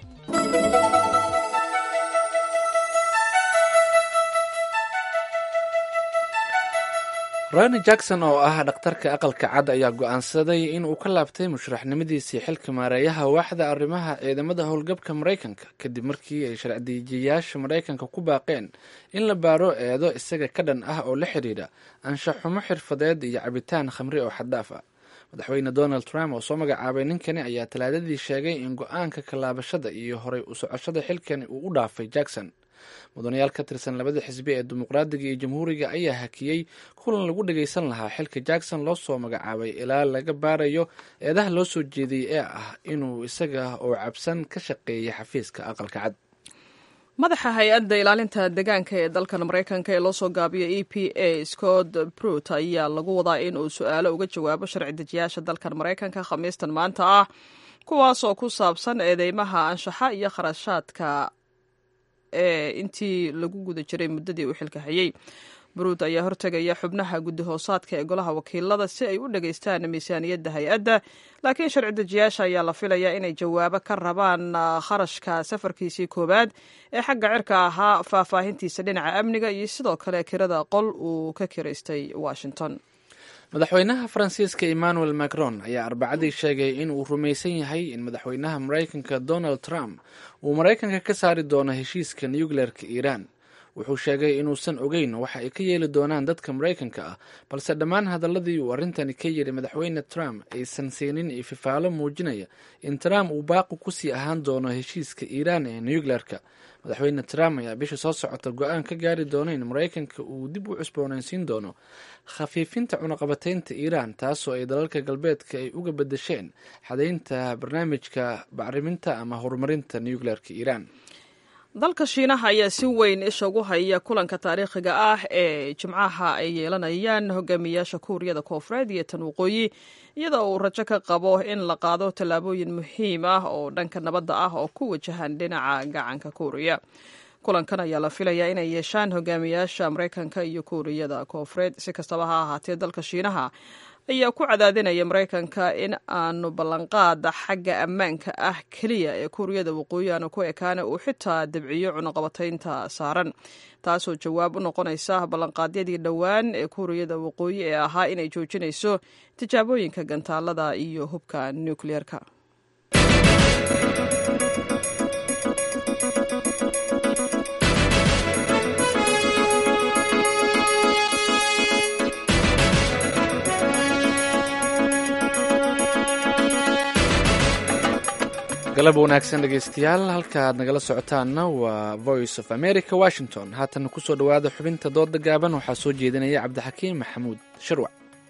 roni jackson oo ah dhakhtarka aqalka cad ayaa go'aansaday in uu ka laabtay musharaxnimadiisii xilka maareeyaha waaxda arrimaha ciidamada howlgabka maraykanka kadib markii ay sharci-dejiyayaasha maraykanka ku baaqeen in la baaro eedo isaga ka dhan ah oo la xidhiidha anshaxumo xirfadeed iyo cabitaan khamri oo xaddaaf ah. madaxweyne donald trump oo soo magacaabay ninkani ayaa talaadadii sheegay in go-aanka kalaabashada iyo horay u socoshada xilkani uu u dhaafay jackson. mudanayaal ka tirsan labada xisbi ee dimuqraadiga iyo jamhuuriga ayaa hakiyey kulan lagu dhagaysan lahaa xilka jackson loo soo magacaabay ilaa laga baarayo eedaha loo soo jeediyey ee ah inuu isaga oo cabsan ka shaqeeyay xafiiska aqalka cad. madaxa hay-adda ilaalinta deegaanka ee dalkan maraykanka ee loo soo gaabiyo e p a scott brut ayaa lagu wadaa in uu su-aalo uga jawaabo sharci dejiyaasha dalkan maraykanka khamiistan maanta ah kuwaas oo ku saabsan eedeymaha anshaxa iyo kharashaadka ee intii lagu guda jiray muddadii uu xilka hayay. bruut ayaa hortegaya xubnaha guddi hoosaadka ee golaha wakiilada si ay u dhageystaan miisaaniyadda hay-adda laakiin sharci dejiyaasha ayaa la filayaa inay jawaabo ka rabaan kharashka safarkiisii koowaad ee xagga cirka ahaa faahfaahintiisa dhinaca amniga iyo sidoo kale kirada qol uu ka kiraystay washington. madaxweynaha faransiiska emmanuel macron ayaa arbacadii sheegay in uu rumaysan yahay in madaxweynaha maraykanka donald trump uu maraykanka ka saari doono heshiiska nucleerka iiraan. wuxuu sheegay inuusan ogeyn waxa ay ka yeeli doonaan dadka maraykanka ah balse dhammaan hadaladii uu arrintani ka yidhi madaxweyne trump aysan siinin ififaalo muujinaya in trump uu baaqi kusii ahaan doono heshiiska iiraan ee nucleerka. madaxweyne trump ayaa bisha soo socota go-aan ka gaari doona in maraykanka uu dib u cusboonaysiin doono khafiifinta cunaqabateynta iiraan taasoo ay dalalka galbeedka ay uga bedesheen xadaynta barnaamijka bacriminta ama horumarinta nucleerka iiraan. dalka shiinaha ayaa si weyn isha ugu haya kulanka taariikhiga ah ee jimcaha ay yeelanayaan hogaamiyaasha kuuriyada koonfureed iyo tan waqooyi iyadoo uu rajo ka qabo in la qaado tallaabooyin muhiim ah oo dhanka nabadda ah oo ku wajahan dhinaca gacanka kuuriya. kulankan ayaa la filayaa inay yeeshaan hogaamiyaasha maraykanka iyo kuuriyada koonfureed. si kastaba ha ahaatee dalka shiinaha ayaa ku cadaadinaya maraykanka in aanu ballanqaada xagga ammaanka ah keliya ee kuuriyada waqooyi aanu ku ekaana uu xitaa dabciyo cunaqabataynta saaran taasoo jawaab u noqonaysa ballanqaadyadii dhowaan ee kuuriyada waqooyi ee ahaa inay joojinayso tijaabooyinka gantaalada iyo hubka nukliyeerka. galab wanaagsan dhegaystayaal halka aad nagala socotaanna waa voice of america washington. haatan kusoo dhowaada xubinta dooda gaaban waxaa soo jeedinaya cabdixakiim maxamuud sharwac.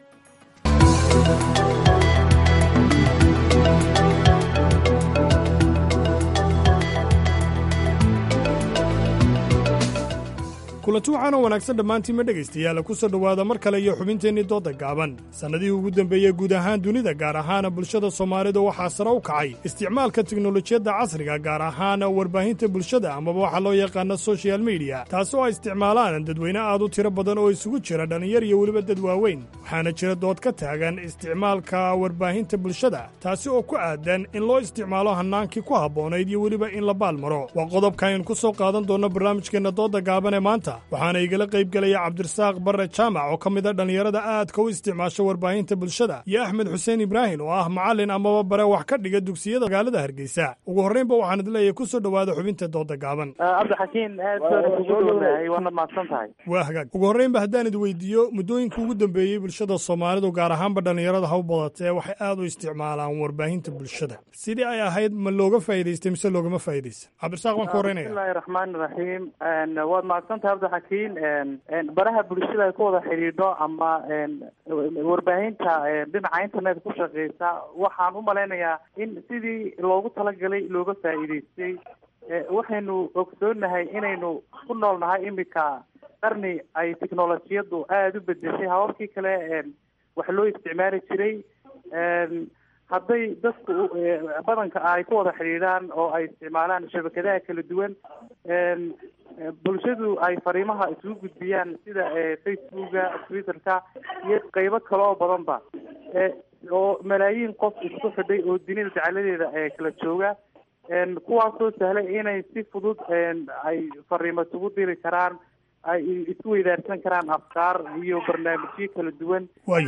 kulanti waxaana wanaagsan dhammaantiinma dhegaystayaal ku soo dhowaada mar kale iyo xubinteennii dooda gaaban. sannadihii ugu dembeeyey guud ahaan dunida gaar ahaana bulshada soomaalida waxaa sare u kacay isticmaalka teknolojiyadda casriga gaar ahaana warbaahinta bulshada amaba waxaa loo yaqaana sochial mediya taasi oo ay isticmaalaan dadweyne aad u tiro badan oo isugu jira dhallinyar iyo weliba dad waaweyn. waxaana jira dood ka taagan isticmaalka warbaahinta bulshada taasi oo ku aadan in loo isticmaalo hannaankii ku habboonayd iyo weliba in la baalmaro. waa qodobka aynu ku soo qaadan doonno barnaamijkeenna dooda gaaban ee maanta waxaana igala qayb gelaya cabdirasaaq barre jaamac oo ka mid a dhallinyarada aadka u isticmaasha warbaahinta bulshada iyo axmed xuseen ibraahim oo ah macallin amaba bare wax ka dhiga dugsiyada magaalada hargeysa. ugu horraynba waxaan idleeyahay ku soo dhowaada xubinta dooda gaaban. cabdixakiin aad baan ugu dhowahay waana mahadsan tahay. waa hagaag ugu horraynba haddaan id weydiiyo muddooyinka ugu dambeeyey bulshada soomaalidu gaar ahaanba dhallinyarada ha u badatee waxay aad u isticmaalaan warbaahinta bulshada sidii ay ahayd ma looga faa'idaystay mise loogama faa'iidaysan. cabdirasaaq baan ka horraynaya. bismillahi raxmaani raxiim waad mahadsantahay xakiin baraha bulshada ay ku wada xidhiidho ama warbaahinta dhinaca internet ku shaqeysa waxaan u malaynayaa in sidii loogu talagalay looga faa'iidaystay waxaynu ogsoonahay inaynu ku nool nahay imika qarni ay technolojiyadu aada u bedeshay hababkii kale wax loo isticmaali jiray. hadday dadku badanka ay ku wada xidhiidhaan oo ay isticmaalaan shabakadaha kala duwan, bulshadu ay fariimaha isugu gudbiyaan sida facebooka, twitterka iyo qeybo kale oo badanba, oo malaayiin qof isku xidhay oo dunida jacaladeeda kala jooga, kuwaasoo sahlay inay si fudud ay fariimo isugu diri karaan, ay isku weydaarsan karaan afkaar iyo barnaamijyo kala duwan.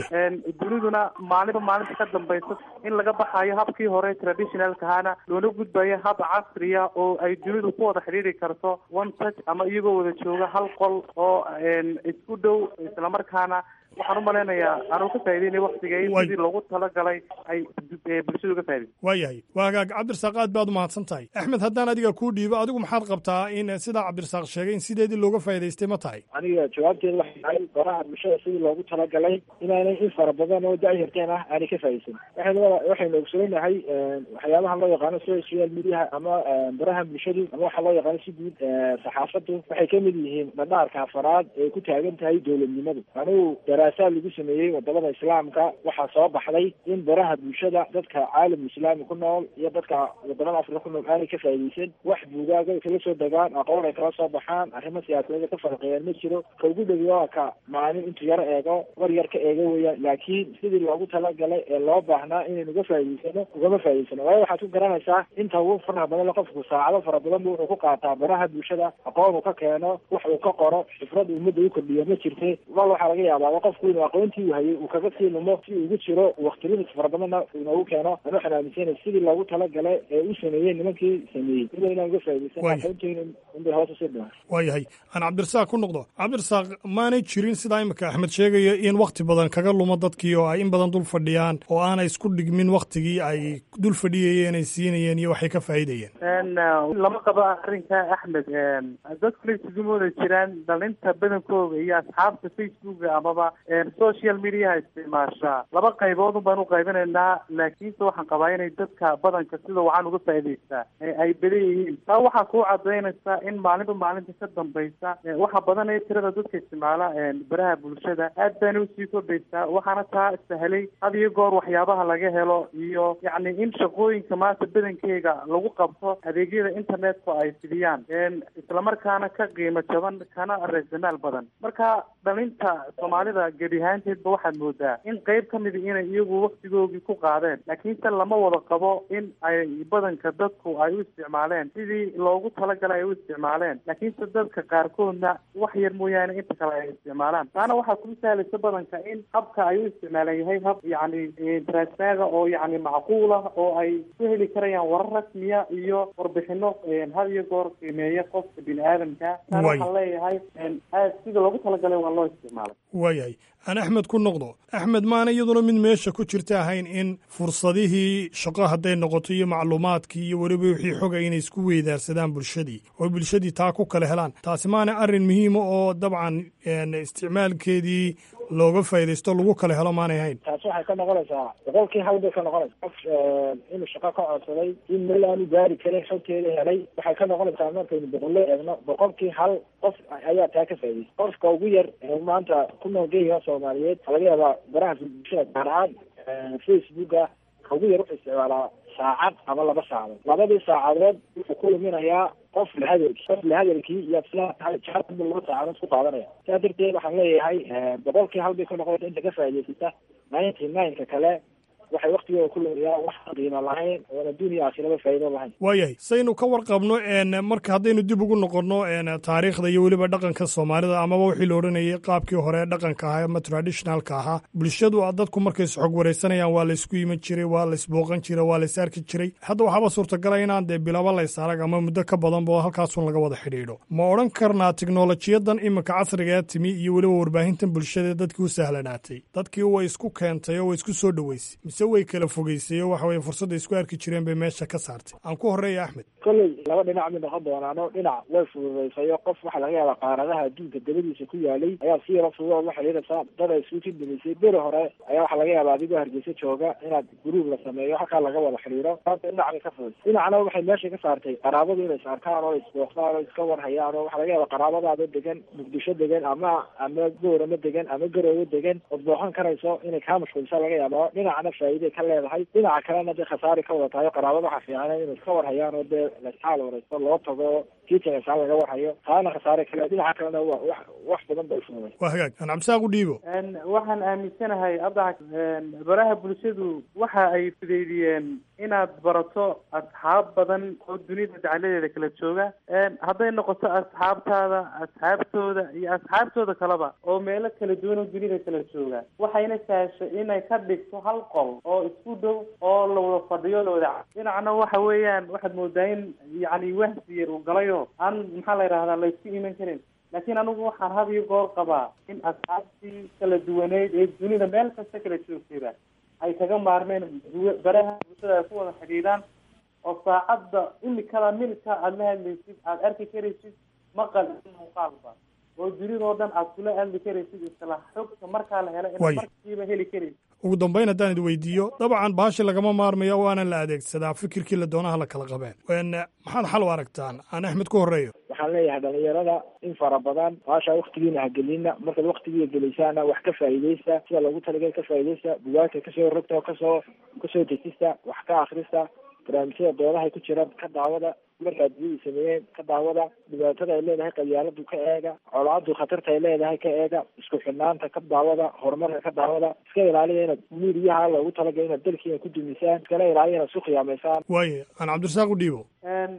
duniduna maalinba maalinta ka dambaysa in laga baxayo habkii hore traditionalkahana loona gudbayo hab casriya oo ay dunidu ku wada xidhiiri karto one touch ama iyagoo wada jooga hal qol oo isku dhow, islamarkaana waxaan u malaynayaa aanu ka faa'iideynay waktiga in sidii loogu talagalay ay bulshadu ka faa'iideyso. waayahay waa hagaag cabdirasaaq, aad baad umahadsan tahay. Axmed, haddaan adiga kuu dhiibo, adigu maxaad qabtaa in sidaa cabdirasaaq sheegay in sideedii looga faa'iidaystay ma tahay? aniga jawaabteedu waxay tahay baraha bulshada sidii loogu talagalay inaanay in fara badan oo dacyarteen ah aanay ka faa'iideysan. waxaynu ogsoonahay waxyaabaha loo yaqaano social mediaha ama baraha bulshadu ama waxa loo yaqaano si guud saxaafadu waxay kamid yihiin dhadhaarka afaraad ee ku taagan tahay dowladnimadu. anigu daraasaad lagu sameeyey wadamada islaamka waxaa soo baxday in baraha bulshada dadka caalam islaami ku nool iyo dadka wadamada afrika ku nool aanay ka faa'iideysan. wax buugaaga ay kala soo degaan, aqoon ay kala soo baxaan, arrimo siyaasadeed ka farqiyaan ma jiro. ka ugu dhowi waa ka maalin intuu yar eego war yar ka eego weeyaan, laakiin sidii loogu talagalay ee loo baahnaa inaynu uga faa'iideysano ugama faa'iideysano. waayo waxaad ku garanaysaa inta ugu faraha badan qofku saacado fara badan bu wuxuu ku qaataa baraha bulshada, aqoon uu ka keeno, wax uu ka qoro, xifrad ummadda u kordhiyo ma jirte. wal waxaa laga yaabaa qofku inuu aqoontii uu hayay uu kaga sii lumo si ugu jiro waqtilidis fara badanna inoogu keeno. an waxaan aaminsanay sidii loogu talagalay ee u sameeyey nimankii sameeyey ina inaan uga faa'iideysano aqoonteena inbay hoos usii dhimaan. waayahay, aan cabdirasaaq ku noqdo. cabdirasaaq, maanay jirin sidaa imika axmed sheegaya in wakti badan kaga lumo dadkii oo ay in badan dul fadhiyaan oo aanay isku dhigmin waktigii ay dul fadhiyayeen ay siinayeen iyo waxay ka faa'iidayeen? lama qabo arrinka axmed. dadkuna isugu wada jiraan dhalinta badankooda iyo asxaabta facebooka amaba social mediaha isticmaasha laba qaybood un baan u qaybinaynaa, laakiinse waxaan qabaa inay dadka badanka sida waxaan uga faa'iidaystaa ay badan yihiin. taa waxaa kuu cadaynaysaa in maalinba maalinta ka dambaysa waxa badan ee tirada dadka isticmaala baraha bulshada aad baana usii kordhaysaa. waxaana taa sahlay had iyo goor waxyaabaha laga helo iyo yacni in shaqooyinka maanta badankeega lagu qabto adeegyada internetka ay fidiyaan, islamarkaana ka qiimo jaban kana raasamaal badan. marka dhalinta soomaalida gebi ahaanteedba waxaad moodaa in qayb ka mida inay iyagu waktigoogii ku qaadeen, laakiinse lama wada qabo in ay badanka dadku ay u isticmaaleen sidii loogu talagalay ay u isticmaaleen, laakiinse dadka qaarkoodna wax yar mooyaane inta kale ay isticmaalaan. taana waxaa kuu sahlaysa badanka in habka ay u isticmaalan yahay hab yacni transaaga oo yacni macquul ah oo ay ku heli karayaan warar rasmiya iyo warbixino had iyo goor qiimeeya qofka bini aadamka. taana waxaan leeyahay aad sida loogu talagalay waa loo isticmaalay. waayahay, aan axmed ku noqdo. axmed, maana iyaduna mid meesha ku jirta ahayn in fursadihii shaqo hadday noqoto iyo macluumaadkii iyo weliba wixii xoga inay isku weydaarsadaan bulshadii oo bulshadii taa ku kala helaan, taasi maana arrin muhiima oo dabcan isticmaalkeedii looga faa'iidaysto lagu kala helo maanay ahayn? taasi waxay ka noqonaysaa boqolkii hal bay ka noqonaysaa. qof inuu shaqo ka codsaday in meel aanu gaari karin xogteeda helay waxay ka noqonaysaa markaynu boqolle eegno boqolkii hal qof ayaa taa ka faa'iidaystay. qofka ugu yar ee maanta ku nool geeyaha soomaaliyeed waxaa laga yaabaa baraha bulshada gaar ahaan facebooka ka ugu yar wuxuu isticmaalaa saacad ama laba saacadood. labadii saacadood wuxuu ku luminayaa qof lahadalkii qof lahadalkii iyo jacalbu laba saacadood ku qaadanaya. saa darteed waxaan leeyahay boqolkii hal bay ka noqonaysa inta ka faa'iidaysata ninety nineka kale waxay waktigooda ku lumiyaan wax qiimo lahayn oo adduun iyo aakhiraba faa'iido lahayn. waayahay, saynu ka warqabno marka haddaynu dib ugu noqonno taariikhda iyo weliba dhaqanka soomaalida amaba wixii la odhanayay qaabkii hore dhaqanka ahaa ama traditionalka ahaa, bulshadu dadku markay isxog waraysanayaan waa la isku iman jiray, waa la isbooqan jiray, waa la is arki jiray. hadda waxaaba suurtagala inaan dee bilaba la is arag ama muddo ka badanba halkaasun laga wada xidhiidho. ma odhan karnaa tiknolojiyadan iminka casriga ee timi iyo weliba warbaahintan bulshada dadkii u sahlanaatay, dadkii way isku keentay oo way isku soo dhoweysay, mise way kala fogeysay oo waxa weye fursadda isku arki jireen bay meesha ka saartay? aan ku horreeya axmed. kolley laba dhinac mid noqon doonaano dhinac way fududaysay oo qof waxaa laga yaabaa qaaradaha adduunka dabadiisa ku yaalay ayaa si yaro fudud la xiriiraysaa dad ay isugu dhimaysay beri hore ayaa waxaa laga yaabaa adigoo hargeysa jooga inaad guruub la sameeyo halkaa laga wada xiriiro maanta dhinac bay ka fudud dhinacna waxay meesha ka saartay qaraabadu inay saartaan oo isbooqdaan oo iska warhayaan oo waxaa laga yaabaa qaraabadaada degan muqdisho degan ama ama goorama degan ama garoowe degan ood booqan karayso inay kaa mashquulisa laga yaaba dhinacna faa'iiday ka leedahay dhinaca kalena dee khasaari ka wada tahay qaraabada waxaa fiican inay iska warhayaan oo dee laisxaal waraysto loo tago kiitanasa laga warhayo taana khasaare kale dhinaca kalena wa wax wax badan bay fududay. waa hagaag aan cabsaaq u dhiibo. waxaan aaminsanahay abdax baraha bulshadu waxa ay fudeydiyeen inaad barato asxaab badan oo dunida dacaladeeda kala jooga hadday noqoto asxaabtaada asxaabtooda iyo asxaabtooda kaleba oo meelo kala duwan oo dunida kala jooga waxayna sahashay inay ka dhigto hal qol oo isku dhow oo la wada fadhiyo la wada dhinacna waxa weeyaan waxaad moodaa in yacni wahsi yar uu galayo aan maxaa la yidhahdaa laysku iman karin laakiin anigu waxaan had iyo goor qabaa in asxaabtii kala duwaneyd ee dunida meel kasta kala joogtayba ay kaga maarmeen baraha bulshada ay ku wada xidhiidhaan oo saacadda imikada milka aada la hadlaysid aada arki karaysid maqal muuqaalba oo dunidoo dhan aad kula hadli karaysid isla xogta markaa la helo inaad markiiba heli karaysid. ugu dambayn haddaan id weydiiyo dabcan baashi lagama maarmayo waana la adeegsadaa fikirkii la doonaha la kala qabeen maxaad xal u aragtaan? aan axmed ku horreeyo. waxaan leeyahay dhalinyarada in fara badan baasha waktigiina hagelina markaad waktigiia gelaysaana wax ka faa'iidaysta sida loogu talagal ka faa'iidaysta bugaagta kasoo rogta kasoo kasoo dejista wax ka akrista barnaamijyada doodahay ku jiraan ka daawada markaad biyadii sameeyeen ka daawada dhibaatada ay leedahay qabyaaladu ka eega colaadu khatarta ay leedahay ka eega isku xidhnaanta ka daawada horumarka ka daawada iska ilaaliya inaad miiriyaha loogu talagay inaad dalkiina ku dumisaan iskala ilaaliya inaad isu khiyaamaysaan. waaye aan cabdirasaaq u dhiibo.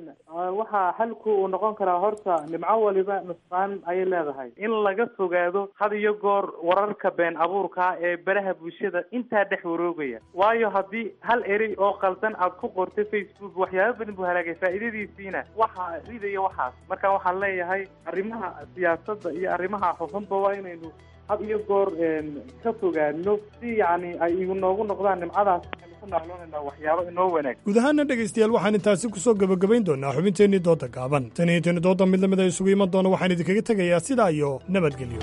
waxaa xalku uu noqon karaa horta nimco waliba nusqaan ayay leedahay in laga fogaado had iyo goor wararka been abuurka ee baraha bulshada intaa dhex waroogaya waayo haddii hal erey oo qaldan aad ku qortay Facebook waxyaaba badan buu halaagay faa'iidadiisiina waxaa ridaya waxaas marka waxaan leeyahay arrimaha siyaasadda iyo arrimaha xukunba waa inaynu had iyo goor ka fogaadno si yacni ay inoogu noqdaan nimcadaas waxyaabo inoo wanaag. guud ahaana dhegaystayaal waxaan intaasi ku soo gebagabayn doonaa xubinteennii dooda gaaban tan iyo tani dooda mid lamid a isugu iman doona waxaan idinkaga tegayaa sidaa iyo nabadgelyo.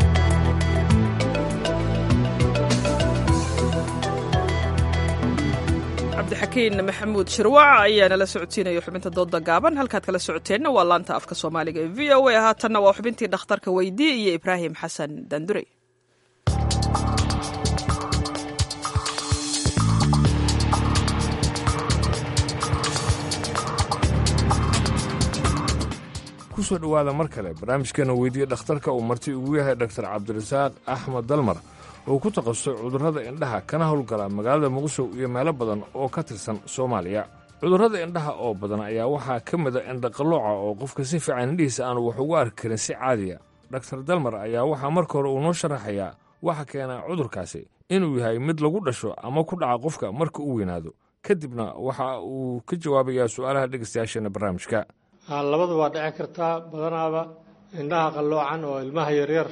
cabdixakiin maxamuud shirwac ayaa nala socodsiinaya xubinta dooda gaaban halkaad kala socoteenna waa laanta afka soomaaliga ee v o a haatanna waa xubintii dhakhtarka weydii iyo ibraahim xasan dandure. kusoo dhowaada mar kale barnaamijkeena weydiiya dhakhtarka uu marti ugu yahay dhaktar cabdirasaaq axmed dalmar oo ku takhasusay cudurrada indhaha kana howlgala magaalada muqdisho iyo meelo badan oo ka tirsan soomaaliya. cudurrada indhaha oo badan ayaa waxaa ka mida indhaqallooca oo qofka si fiican indhihiisa aanu wax ugu arki karin si caadiya. dhaktar dalmar ayaa waxaa marka hore uu noo sharaxayaa waxa keena cudurkaasi inuu yahay mid lagu dhasho ama ku dhaca qofka marka uu weynaado kadibna waxa uu ka jawaabayaa su'aalaha dhegaystayaasheena barnaamijka. labadu waa dhici kartaa badanaaba indhaha qalloocan oo ilmaha yaryar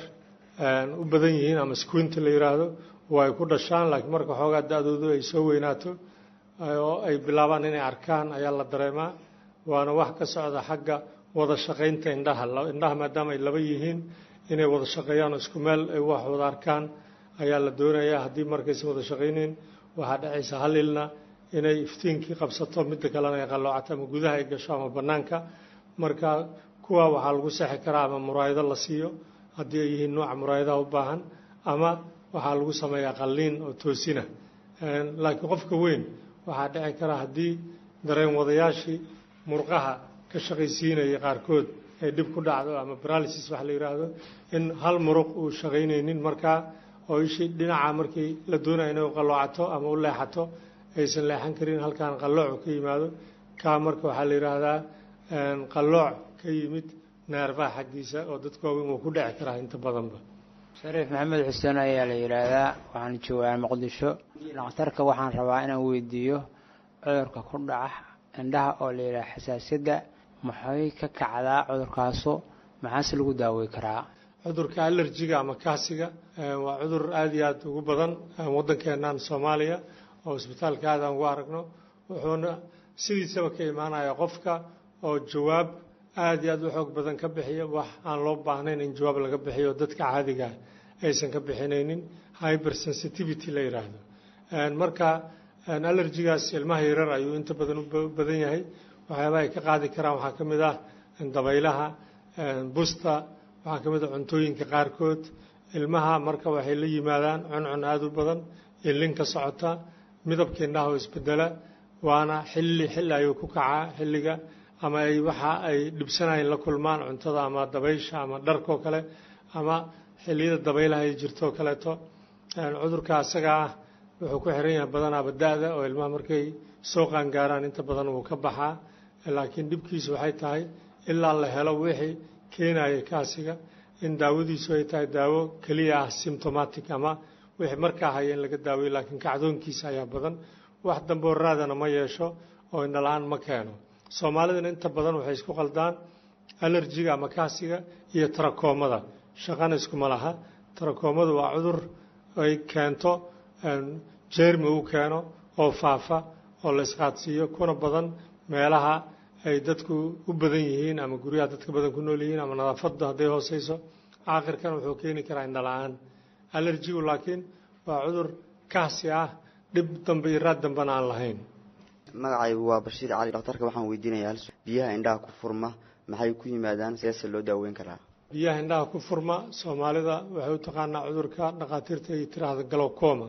u badan yihiin ama squinta la yidhaahdo oo ay ku dhashaan laakiin marka xoogaa da-doodu ay soo weynaato oo ay bilaabaan inay arkaan ayaa la dareemaa waana wax ka socda xagga wada shaqaynta indhaha indhaha maadaama ay laba yihiin inay wada shaqeeyaan oo isku meel ay wax wada arkaan ayaa la doonayaa. haddii markaysan wada shaqaynayn waxaa dhacaysa hal ilna inay iftiinkii qabsato midda kalena ay qalloocato ama gudaha ay gasho ama bannaanka marka kuwa waxaa lagu seexi karaa ama muraayado la siiyo haddii ay yihiin nooca muraayadaha u baahan ama waxaa lagu sameeyaa qalliin oo toosina. laakiin qofka weyn waxaa dhici kara haddii dareen wadayaashii murqaha ka shaqaysiinaya qaarkood ay dhib ku dhacdo ama paralysis wax la yidhaahdo in hal muruq uu shaqaynaynin markaa oo ishii dhinaca markii la doonaya inay u qalloocato ama u leexato aysan leexan karin halkaan qalloocu ka yimaado kaa marka waxaa la yidhaahdaa qallooc ka yimid neerfaha xaggiisa oo dadka waaweyn wuu ku dhici karaa inta badanba. shariif maxamed xuseen ayaa la yidhaahdaa waxaan joogaa muqdisho. dhakhtarka waxaan rabaa inaan weydiiyo cudurka ku dhaca indhaha oo la yidhaha xasaasiyadda maxay ka kacdaa cudurkaasu maxaase lagu daawey karaa? cudurka alerjiga ama kaasiga waa cudur aada iyo aada ugu badan waddankeennan soomaaliya oo isbitaalka aad aan ugu aragno wuxuuna sidiisaba ka imaanaya qofka oo jawaab aad iyo aad u xoog badan ka bixiya wax aan loo baahnayn in jawaab laga bixiyo dadka caadiga aysan ka bixinaynin hyper sensitivity la yidhaahdo marka allergigaas ilmaha yarar ayuu inta badan u badan yahay waxyaabaha ay ka qaadi karaan waxaa ka mid ah dabaylaha busta waxaa ka mid ah cuntooyinka qaarkood ilmaha marka waxay la yimaadaan cuncun aada u badan ilin ka socota midabka indhaha oo isbedela waana xilli xilli ayuu ku kacaa xilliga ama ay waxa ay dhibsanayeen la kulmaan cuntada ama dabaysha ama dharkoo kale ama xilliyada dabaylaha ay jirto kaleeto cudurka asaga ah wuxuu ku xiran yahay badanaaba da-da oo ilmaha markay soo qaangaaraan inta badan wuu ka baxaa laakiin dhibkiisu waxay tahay ilaa la helo wixii keenaya kaasiga in daawadiisu ay tahay daawo keliya ah symptomatic ama wixii markaa haya in laga daaweyo laakiin kacdoonkiisa ayaa badan wax damboo raadana ma yeesho oo indhala-aan ma keeno soomaalidana inta badan waxay isku qaldaan allergiga ama kaasiga iyo tarakoomada shaqana iskuma laha tarakoomadu waa cudur ay keento jermi uu keeno oo faafa oo la isqaadsiiyo kuna badan meelaha ay dadku u badan yihiin ama guryaha dadka badan ku nool yihiin ama nadaafadda hadday hooseyso aakhirkan wuxuu keeni karaa indhala-aan allergigu laakiin waa cudur kaasi ah dhib dambe iyo raad dambena aan lahayn magacaygu waa bashiir cali dhakhtarka waxaan weydiinayaa biyaha indhaha ku furma maxay ku yimaadaan seese loo daaweyn karaa biyaha indhaha ku furma soomaalida waxay u taqaanaa cudurka dhakhaatiirta ay tiraahda galowcoma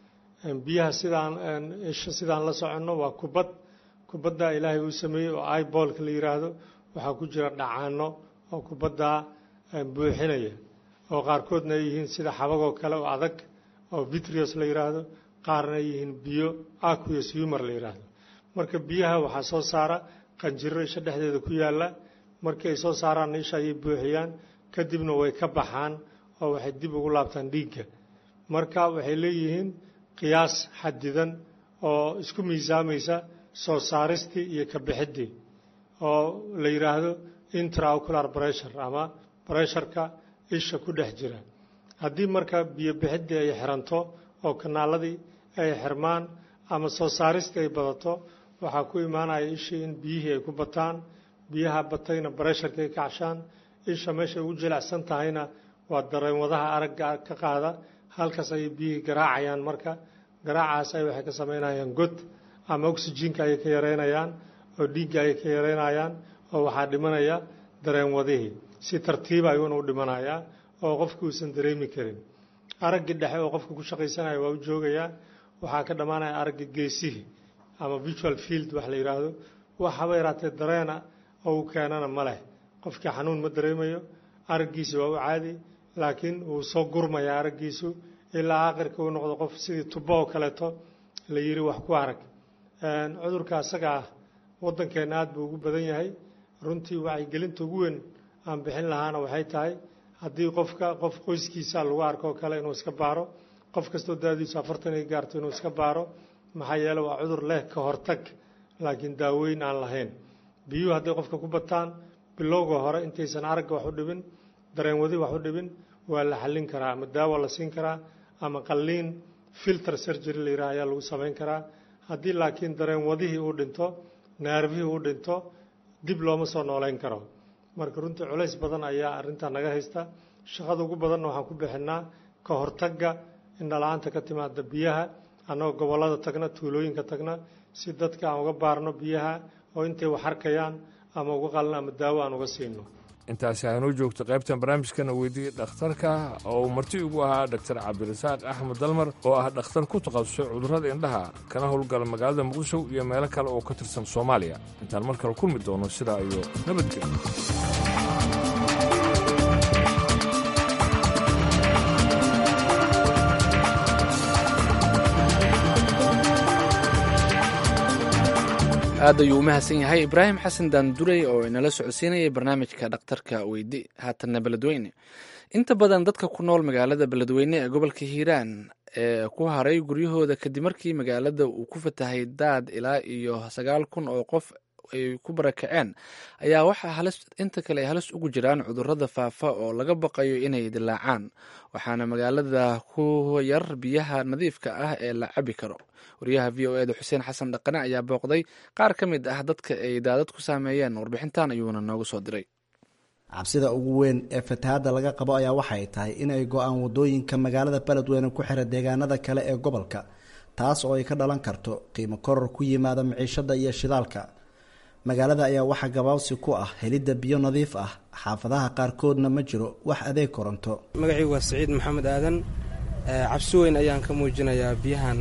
biyaha sidaan isha sidaan la soconno waa kubad kubadda ilaahay uu sameeyey oo ibolka la yidhaahdo waxaa ku jira dhacaano oo kubaddaa buuxinaya oo qaarkoodna ay yihiin sida xabagoo kale oo adag oo vitrios la yidhaahdo qaarna ay yihiin biyo aqueous humor la yidhaahdo marka biyaha waxaa soo saara qanjiro isha dhexdeeda ku yaalla markii ay soo saaraan isha ayay buuxiyaan kadibna way ka baxaan oo waxay dib ugu laabtaan dhiigga marka waxay leeyihiin qiyaas xadidan oo isku miisaamaysa soo saaristii iyo ka bixiddii oo la yidhaahdo intraocular pressure ama bresharka isha ku dhex jira haddii marka biyo bixiddii ay xiranto oo kanaaladii ay xirmaan ama soo saaristii ay badato waxaa ku imaanaya ishii in biyihii ay ku bataan biyaha batayna bresharka ay kacshaan isha meeshay ugu jilicsan tahayna waa dareenwadaha aragga ka qaada halkaas ayay biyihii garaacayaan marka garaacaas ay waxay ka samaynayaan god ama oxygenka ayay ka yareynayaan oo dhiigga ayay ka yareynayaan oo waxaa dhimanaya dareenwadihii si tartiiba ayuuna u dhimanayaa oo qofku uusan dareemi karin araggii dhexe oo qofka ku shaqaysanaya waa u joogayaa waxaa ka dhammaanaya aragga geesihii ama visual field wax la yidhaahdo wax haba yaraatee dareena oo u keenana ma leh qofkii xanuun ma dareemayo araggiisi waa u caadi laakiin wuu soo gurmayaa araggiisu ilaa aakhirka uu noqdo qof sidii tubo oo kaleeto la yidhi wax ku arag cudurka asaga ah waddankeenna aad buu ugu badan yahay runtii wacyigelinta ugu weyn aan bixin lahaana waxay tahay haddii qofka qof qoyskiisa lagu arko oo kale inuu iska baaro qof kastoo daadiisu afartan ay gaarto inuu iska baaro maxaa yeele waa cudur leh ka hortag laakiin daaweyn aan lahayn biyuhu hadday qofka ku bataan bilowga hore intaysan aragga wax u dhibin dareenwadi wax u dhibin waa la xallin karaa ama daawo la siin karaa ama qalliin filter surgery la yidhaha ayaa lagu samayn karaa haddii laakiin dareenwadihii uu dhinto naarfihii uu dhinto dib looma soo nooleyn karo marka runtii culays badan ayaa arrintaa naga haysta shaqada ugu badanna waxaan ku bixinnaa ka hortagga indhala-aanta ka timaada biyaha annagoo gobollada tagna tuulooyinka tagna si dadka aan uga baarno biyaha oo intay wax arkayaan ama uga qalna ama daawo aan uga siino intaasi aynuu joogto qaybtan barnaamijkana weydiiyey dhakhtarka oo uu marti ugu ahaa doctor cabdirasaaq axmed dalmar oo ah dhakhtar ku takhasusay cudurrada indhaha kana howlgala magaalada muqdisho iyo meelo kale oo ka tirsan soomaaliya intaan mar kale kulmi doono sidaa iyo nabadgelyo aad ayuu u mahadsan yahay ibraahim xasan daandurey oo inala socodsiinayay barnaamijka dhakhtarka weydi haatanna beledweyne inta badan dadka ku nool magaalada beledweyne ee gobolka hiiraan ee ku haray guryahooda kadib markii magaalada uu ku fatahay daad ilaa iyo sagaal kun oo qof ay ku barakaceen ayaa waxaa halis inta kale ay halis ugu jiraan cudurrada faafa oo laga baqayo inay dilaacaan waxaana magaalada ku yar biyaha nadiifka ah ee la cabi karo wariyaha v o eda xuseen xasan dhaqane ayaa booqday qaar ka mid ah dadka ay daadad ku saameeyeen warbixintan ayuuna noogu soo diray cabsida ugu weyn ee fatahaadda laga qabo ayaa waxay tahay in ay go-aan wadooyinka magaalada beledweyne ku xira deegaanada kale ee gobolka taas oo ay ka dhalan karto qiimo koror ku yimaada maciishada iyo shidaalka magaalada ayaa waxaa gabaabsi ku ah helidda biyo nadiif ah xaafadaha qaarkoodna ma jiro wax adeeg koronto magacii waa Saciid Maxamed Aadan cabsi weyn ayaan ka muujinayaa biyahan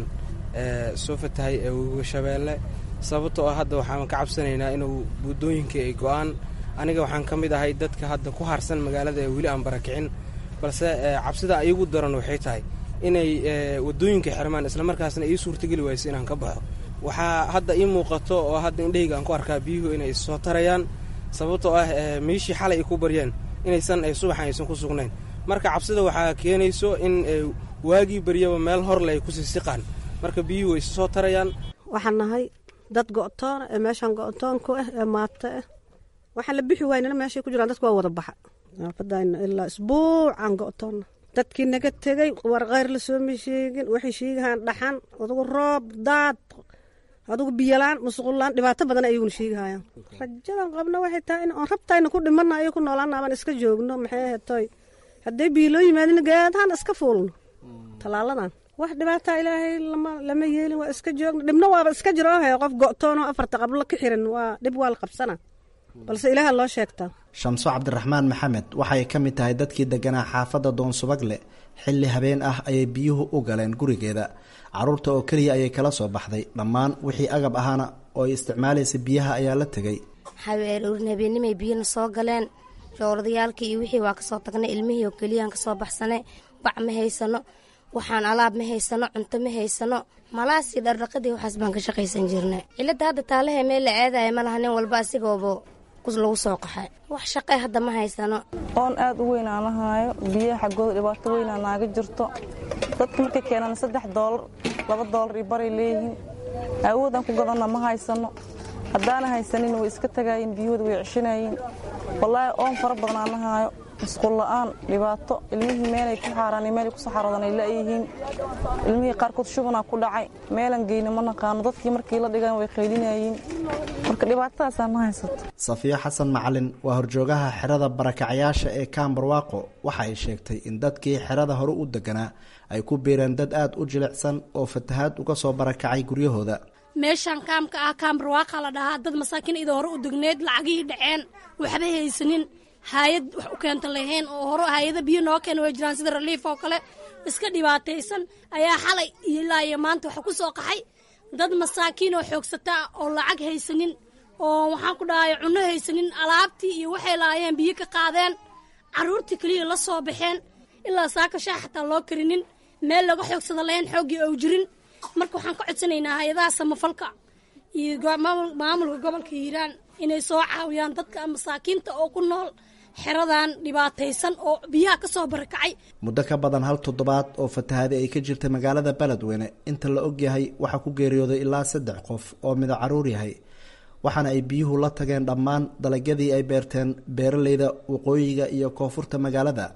soo fatahay ee webiga Shabeelle sababtoo ah hadda waxaan ka cabsanaynaa inuu wadooyinka ay go-aan aniga waxaan ka mid ahay dadka hadda ku harsan magaalada ee weli aan barakicin balse cabsida ayagu daran waxay tahay inay wadooyinka xirmaan isla markaasna ay suurtageli wayso inaan ka baxo waxaa hadda ii muuqato oo hadda indhahayga aan ku arkaa biyuhu inay soo tarayaan sababtoo ah meeshii xalay ay ku baryeen inaysan ay subaxan aysan ku sugnayn marka cabsida waxaa keenayso in waagii baryaba meel horle ay ku siisiqaan marka biyuhu ay soo tarayaan waxaan nahay dad go'toon ee meeshan go'toon ku ah ee maata ah waxaa la bixi waynana meeshay ku jiraan dadku waa wada baxa naafadayna ilaa isbuucaan go'toon dadkii naga tegey war khayr la soo sheegin waxay sheegahaan dhaxan adugu roob daad adugu biyalaan musuqullaan dhibaato badan ayaguna sheegahayaan rajadan qabna waxay tahay in aan rabtayna ku dhimanna ayo ku noolaana aan iska joogno maxay ahatoy hadday biiloo yimaadina gaadhaan iska fuulno talaaladan wax dhibaata ilaahay lama lama yeelin waa iska joogno dhibna waaba iska jiro oo qof go'toon oo afarta qablo ka xiran waa dhib waa la qabsana balse ilaaha loo sheegtaa Shamso Cabdiraxmaan Maxamed waxay ka mid tahay dadkii deganaa xaafadda Doon Subagle xilli habeen ah ayay biyuhu u galeen gurigeeda caruurta oo kaliya ayay kala soo baxday dhammaan wixii agab ahaana oo ay isticmaalaysay biyaha ayaa la tegay habeenimay biyana soo galeen jooradayaalkii iyo wixii waa kasoo tagnay ilmihii oo keliyaan kasoo baxsanay bac ma haysano waxaan alaab ma haysano cunto ma haysano malaasi dhardhaqadii waxaas baan ka shaqaysan jirnay cilada hadda taalahe meel la aadaya ma laha nin walba asigoobo lagu soo qaxay wax shaqay hadda ma haysano oon aad u weyn aan lahaayo biyaha xaggooda dhibaato weyn aan naaga jirto dadka markay keenaan saddex doolar laba doolar iyo baray leeyihiin awoodaan ku gadanna ma haysano haddaana haysanin way iska tagaayeen biyahooda way ceshanayeen wallaahi oon fara badan aan lahaayo musqul la'aan dhibaato ilmihii meelay ku xaaraan meelay ku saxaradan ay la'yihiin ilmihii qaarkood shubanaa ku dhacay meelan geyna ma naqaano dadkii markii la dhigaan way qaylinayeen marka dhibaatadaasaan ma haysato Safiya Xasan Macalin waa horjoogaha xerada barakacayaasha ee Kaambarwaaqo waxa ay sheegtay in dadkii xerada hore u deganaa ay ku biireen dad aad u jilicsan oo fatahaad uga soo barakacay guryahooda meeshan kaamka ah Kaambarwaaqo la dhahaa dad masaakiin idoo hore u degneed lacagii dhaceen waxba haysanin hay'ad wax u keenta lahayn oo hore hay'ada biyo noo keen way jiraan sida relief oo kale iska dhibaataysan ayaa xalay ilaa iyo maanta waxa ku soo qaxay dad masaakiin oo xoogsata oo lacag haysanin oo waxaan ku dhahay cunno haysanin alaabtii iyo waxay laayeen biyo ka qaadeen caruurtii kaliya la soo baxeen ilaa saaka shaah xataa loo karinin meel laga xoogsada lahayn xooggii oo jirin marka waxaan ka codsanaynaa hay'adaha samafalka iyo maamulka gobolka Hiiraan inay soo caawiyaan dadka masaakiinta oo ku nool xeradan dhibaataysan oo biyaha ka soo barakacay muddo ka badan hal toddobaad oo fatahaadi ay ka jirtay magaalada Beledweyne inta la og yahay waxa ku geeriyooday ilaa saddex qof oo mid caruur yahay waxaana ay biyuhu la tageen dhammaan dalagyadii ay beerteen beeraleyda waqooyiga iyo koonfurta magaalada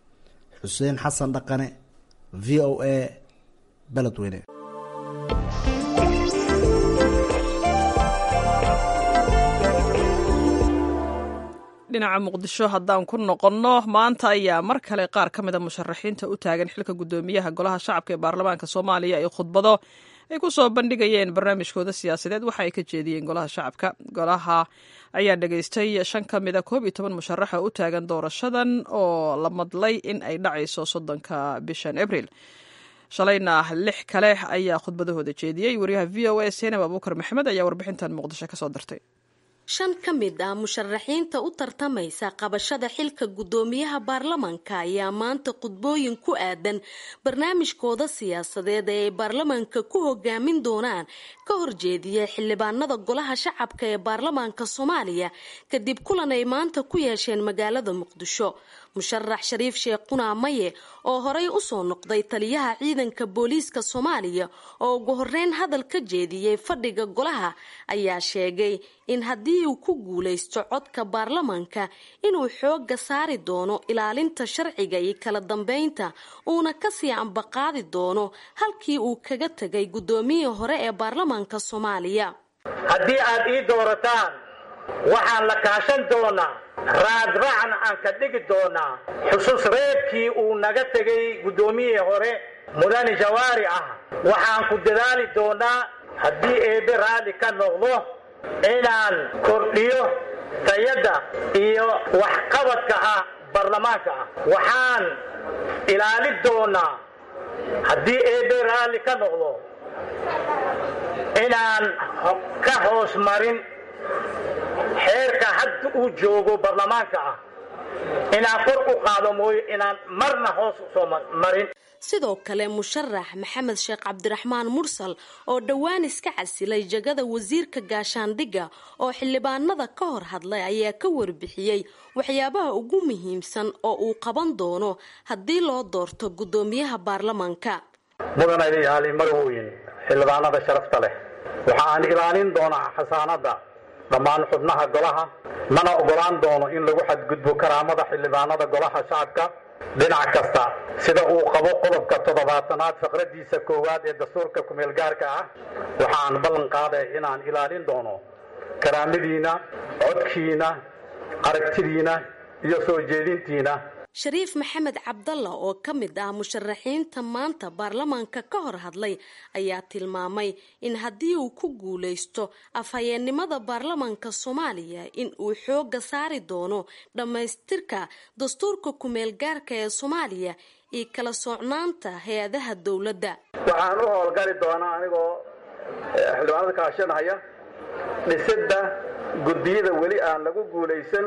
Xuseen Xasan Dhaqane V O A Beledweyne dhinaca muqdisho haddaan ku noqonno maanta ayaa mar kale qaar ka mida musharaxiinta u taagan xilka guddoomiyaha golaha shacabka ee baarlamaanka soomaaliya ay khudbado ay ku soo bandhigayeen barnaamijkooda siyaasadeed waxa ay ka jeediyeen golaha shacabka golaha ayaa dhegaystay shan ka mida koob iyo toban musharaxa u taagan doorashadan oo la madlay in ay dhacayso soddonka bishan abriil shalayna lix kale ayaa khudbadahooda jeediyey wariyaha v o a seenab abuukar maxamed ayaa warbixintan muqdisho ka soo dirtay shan ka mid ah musharaxiinta u tartamaysa qabashada xilka guddoomiyaha baarlamaanka ayaa maanta khudbooyin ku aadan barnaamijkooda siyaasadeed ee ay baarlamaanka ku hogaamin doonaan ka horjeediya xildhibaanada golaha shacabka ee baarlamaanka soomaaliya kadib kulan ay maanta ku yeesheen magaalada muqdisho musharax shariif sheekh qunaa maye oo horey usoo noqday taliyaha ciidanka booliiska soomaaliya oo ugu horeyn hadal ka jeediyey fadhiga golaha ayaa sheegay in haddii uu ku guulaysto codka baarlamaanka inuu xooga saari doono ilaalinta sharciga iyo kala dambeynta uuna kasii ambaqaadi doono halkii uu kaga tegay guddoomiyihii hore ee baarlamaanka soomaaliya. haddii aad ii doorataan waxaan la kaashan doonaa raadraacna aan ka dhigi doonaa xusuus reebkii uu naga tegay guddoomiyihii hore mudane jawaari ah. waxaan ku dadaali doonaa haddii eebe raalli ka noqdo inaan kordhiyo tayada iyo waxqabadka ah baarlamaanka ah. waxaan ilaali doonaa haddii eebe raalli ka noqdo inaan ka hoos marin xeerka hadda uu joogo baarlamaanka ah inaan kor u qaado mooyo inaan marna hoos usoo marin. sidoo kale musharax maxamed sheekh cabdiraxmaan mursal oo dhowaan iska casilay jagada wasiirka gaashaandhigga oo xildhibaanada ka hor hadlay ayaa ka warbixiyey waxyaabaha ugu muhiimsan oo uu qaban doono haddii loo doorto guddoomiyaha baarlamaanka. mudane yaali marweyn xildhibaanada sharafta leh waxa aan ilaalin doonaa xasaanada dhammaan xubnaha golaha mana ogolaan doono in lagu xadgudbo karaamada xildhibaanada golaha shacabka dhinac kasta sida uu qabo qodobka toddobaatanaad faqradiisa koowaad ee dastuurka kumeel gaarka ah. waxaan ballan qaaday inaan ilaalin doono karaamadiina codkiina aragtidiina iyo soo jeedintiina. shariif maxamed cabdalla oo ka mid ah musharaxiinta maanta baarlamaanka ka hor hadlay ayaa tilmaamay in haddii uu ku guulaysto afhayeennimada baarlamaanka soomaaliya in uu xooga saari doono dhammaystirka dastuurka kumeel gaarka ee soomaaliya iyo kala socnaanta hay-adaha dowladda. waxaan u howlgali doonaa anigoo xildhibaanada kaashanaya dhisidda guddiyada weli aan lagu guulaysan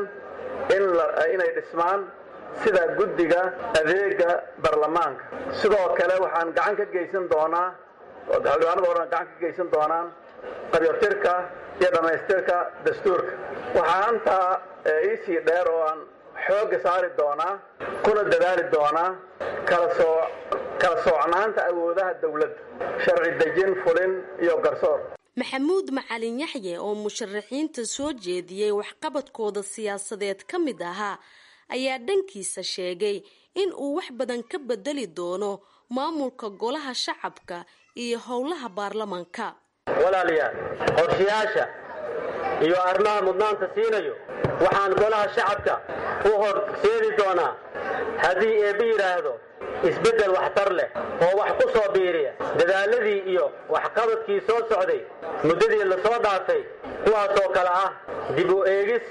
inay dhismaan sida guddiga adeega baarlamaanka. sidoo kale waxaan gacan ka geysan doonaa xildhibaanada oran gacan ka geysan doonaan qabyootirka iyo dhammaystirka dastuurka. waxaa intaa iisii dheer oo aan xooga saari doonaa kuna dadaali doonaa kala soo kala socnaanta awoodaha dowladda sharci dejin fulin iyo garsoor. maxamuud macalin yaxye oo musharaxiinta soo jeediyey waxqabadkooda siyaasadeed ka mid ahaa ayaa dhankiisa sheegay in uu wax badan ka bedeli doono maamulka golaha shacabka iyo howlaha baarlamaanka. walaalayaal qorshayaasha iyo arrimaha mudnaanta siinayo waxaan golaha shacabka u horseedi doonaa haddii eebbe yidhaahdo isbeddel waxtar leh oo wax ku soo biiriya dadaaladii iyo waxqabadkii soo socday muddadii lasoo dhaafay kuwaasoo kale ah dib u eegis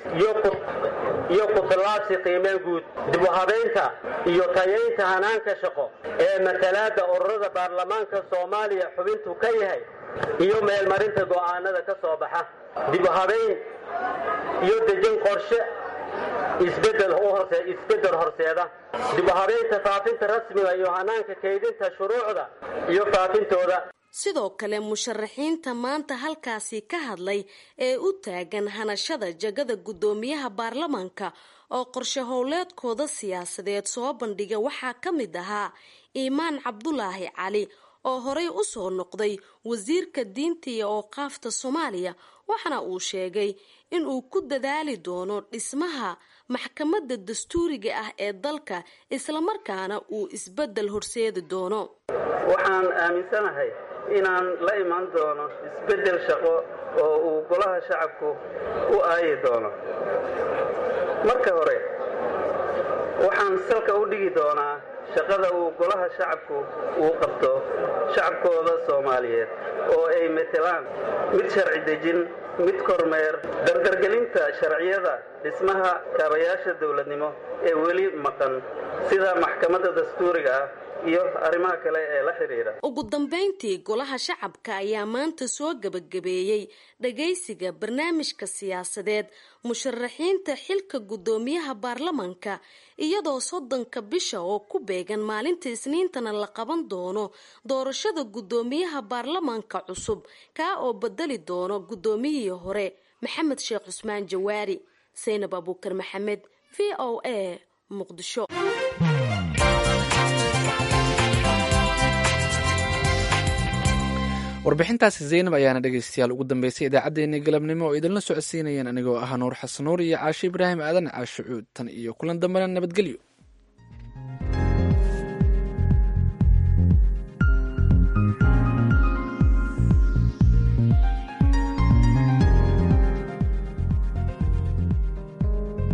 iyo ku-tallaabsi qiimeen guud, dib u habaynta iyo tayaynta hanaanka shaqo ee matalaadda ururada baarlamaanka soomaaliya xubintu ka yahay iyo meelmarinta go'aanada ka soo baxa, dib u habayn iyo dejin qorshe isbeddel horseeda, dib u habaynta faafinta rasmiga iyo hanaanka kaydinta shuruucda iyo faafintooda. sidoo kale musharaxiinta maanta halkaasi ka hadlay ee u taagan hanashada jagada guddoomiyaha baarlamaanka oo qorshe howleedkooda siyaasadeed soo bandhiga waxaa ka mid ahaa iimaan cabdulaahi cali oo horey u soo noqday wasiirka diinta iyo ooqaafta soomaaliya, waxaana uu sheegay in uu ku dadaali doono dhismaha maxkamadda dastuuriga ah ee dalka islamarkaana uu isbeddel horseedi doono. waxaan aaminsanahay inaan la imaan doono isbeddel shaqo oo uu golaha shacabku u aayi doono. marka hore waxaan salka u dhigi doonaa shaqada uu golaha shacabku uu qabto shacabkooda Soomaaliyeed oo ay metelaan mid sharci dejin, mid kormeer, dardargelinta sharciyada, dhismaha kaabayaasha dowladnimo ee weli maqan sida maxkamadda dastuuriga ah iyo arrimaha kale ee la xiriira. ugu dambeyntii golaha shacabka ayaa maanta soo gabagabeeyey dhagaysiga barnaamijka siyaasadeed musharaxiinta xilka guddoomiyaha baarlamaanka iyadoo soddonka bisha oo ku beegan maalinta isniintana la qaban doono doorashada guddoomiyaha baarlamaanka cusub kaa oo bedeli doono guddoomiyihii hore maxamed sheekh cusmaan jawaari. Zaynab Abuukar Maxamed, V O A, muqdisho. warbixintaasi zaynab ayaana dhegeystayaal ugu dambeysay idaacaddeenii galabnimo oo idinla socodsiinayeen anigoo ah nuur xasan nuur iyo caashe ibraahim aadan caashe cuud tan iyo kulan dambena nabadgelyo.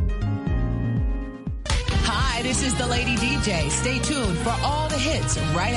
Hi, this is the Lady D J. Stay tuned for all the hits right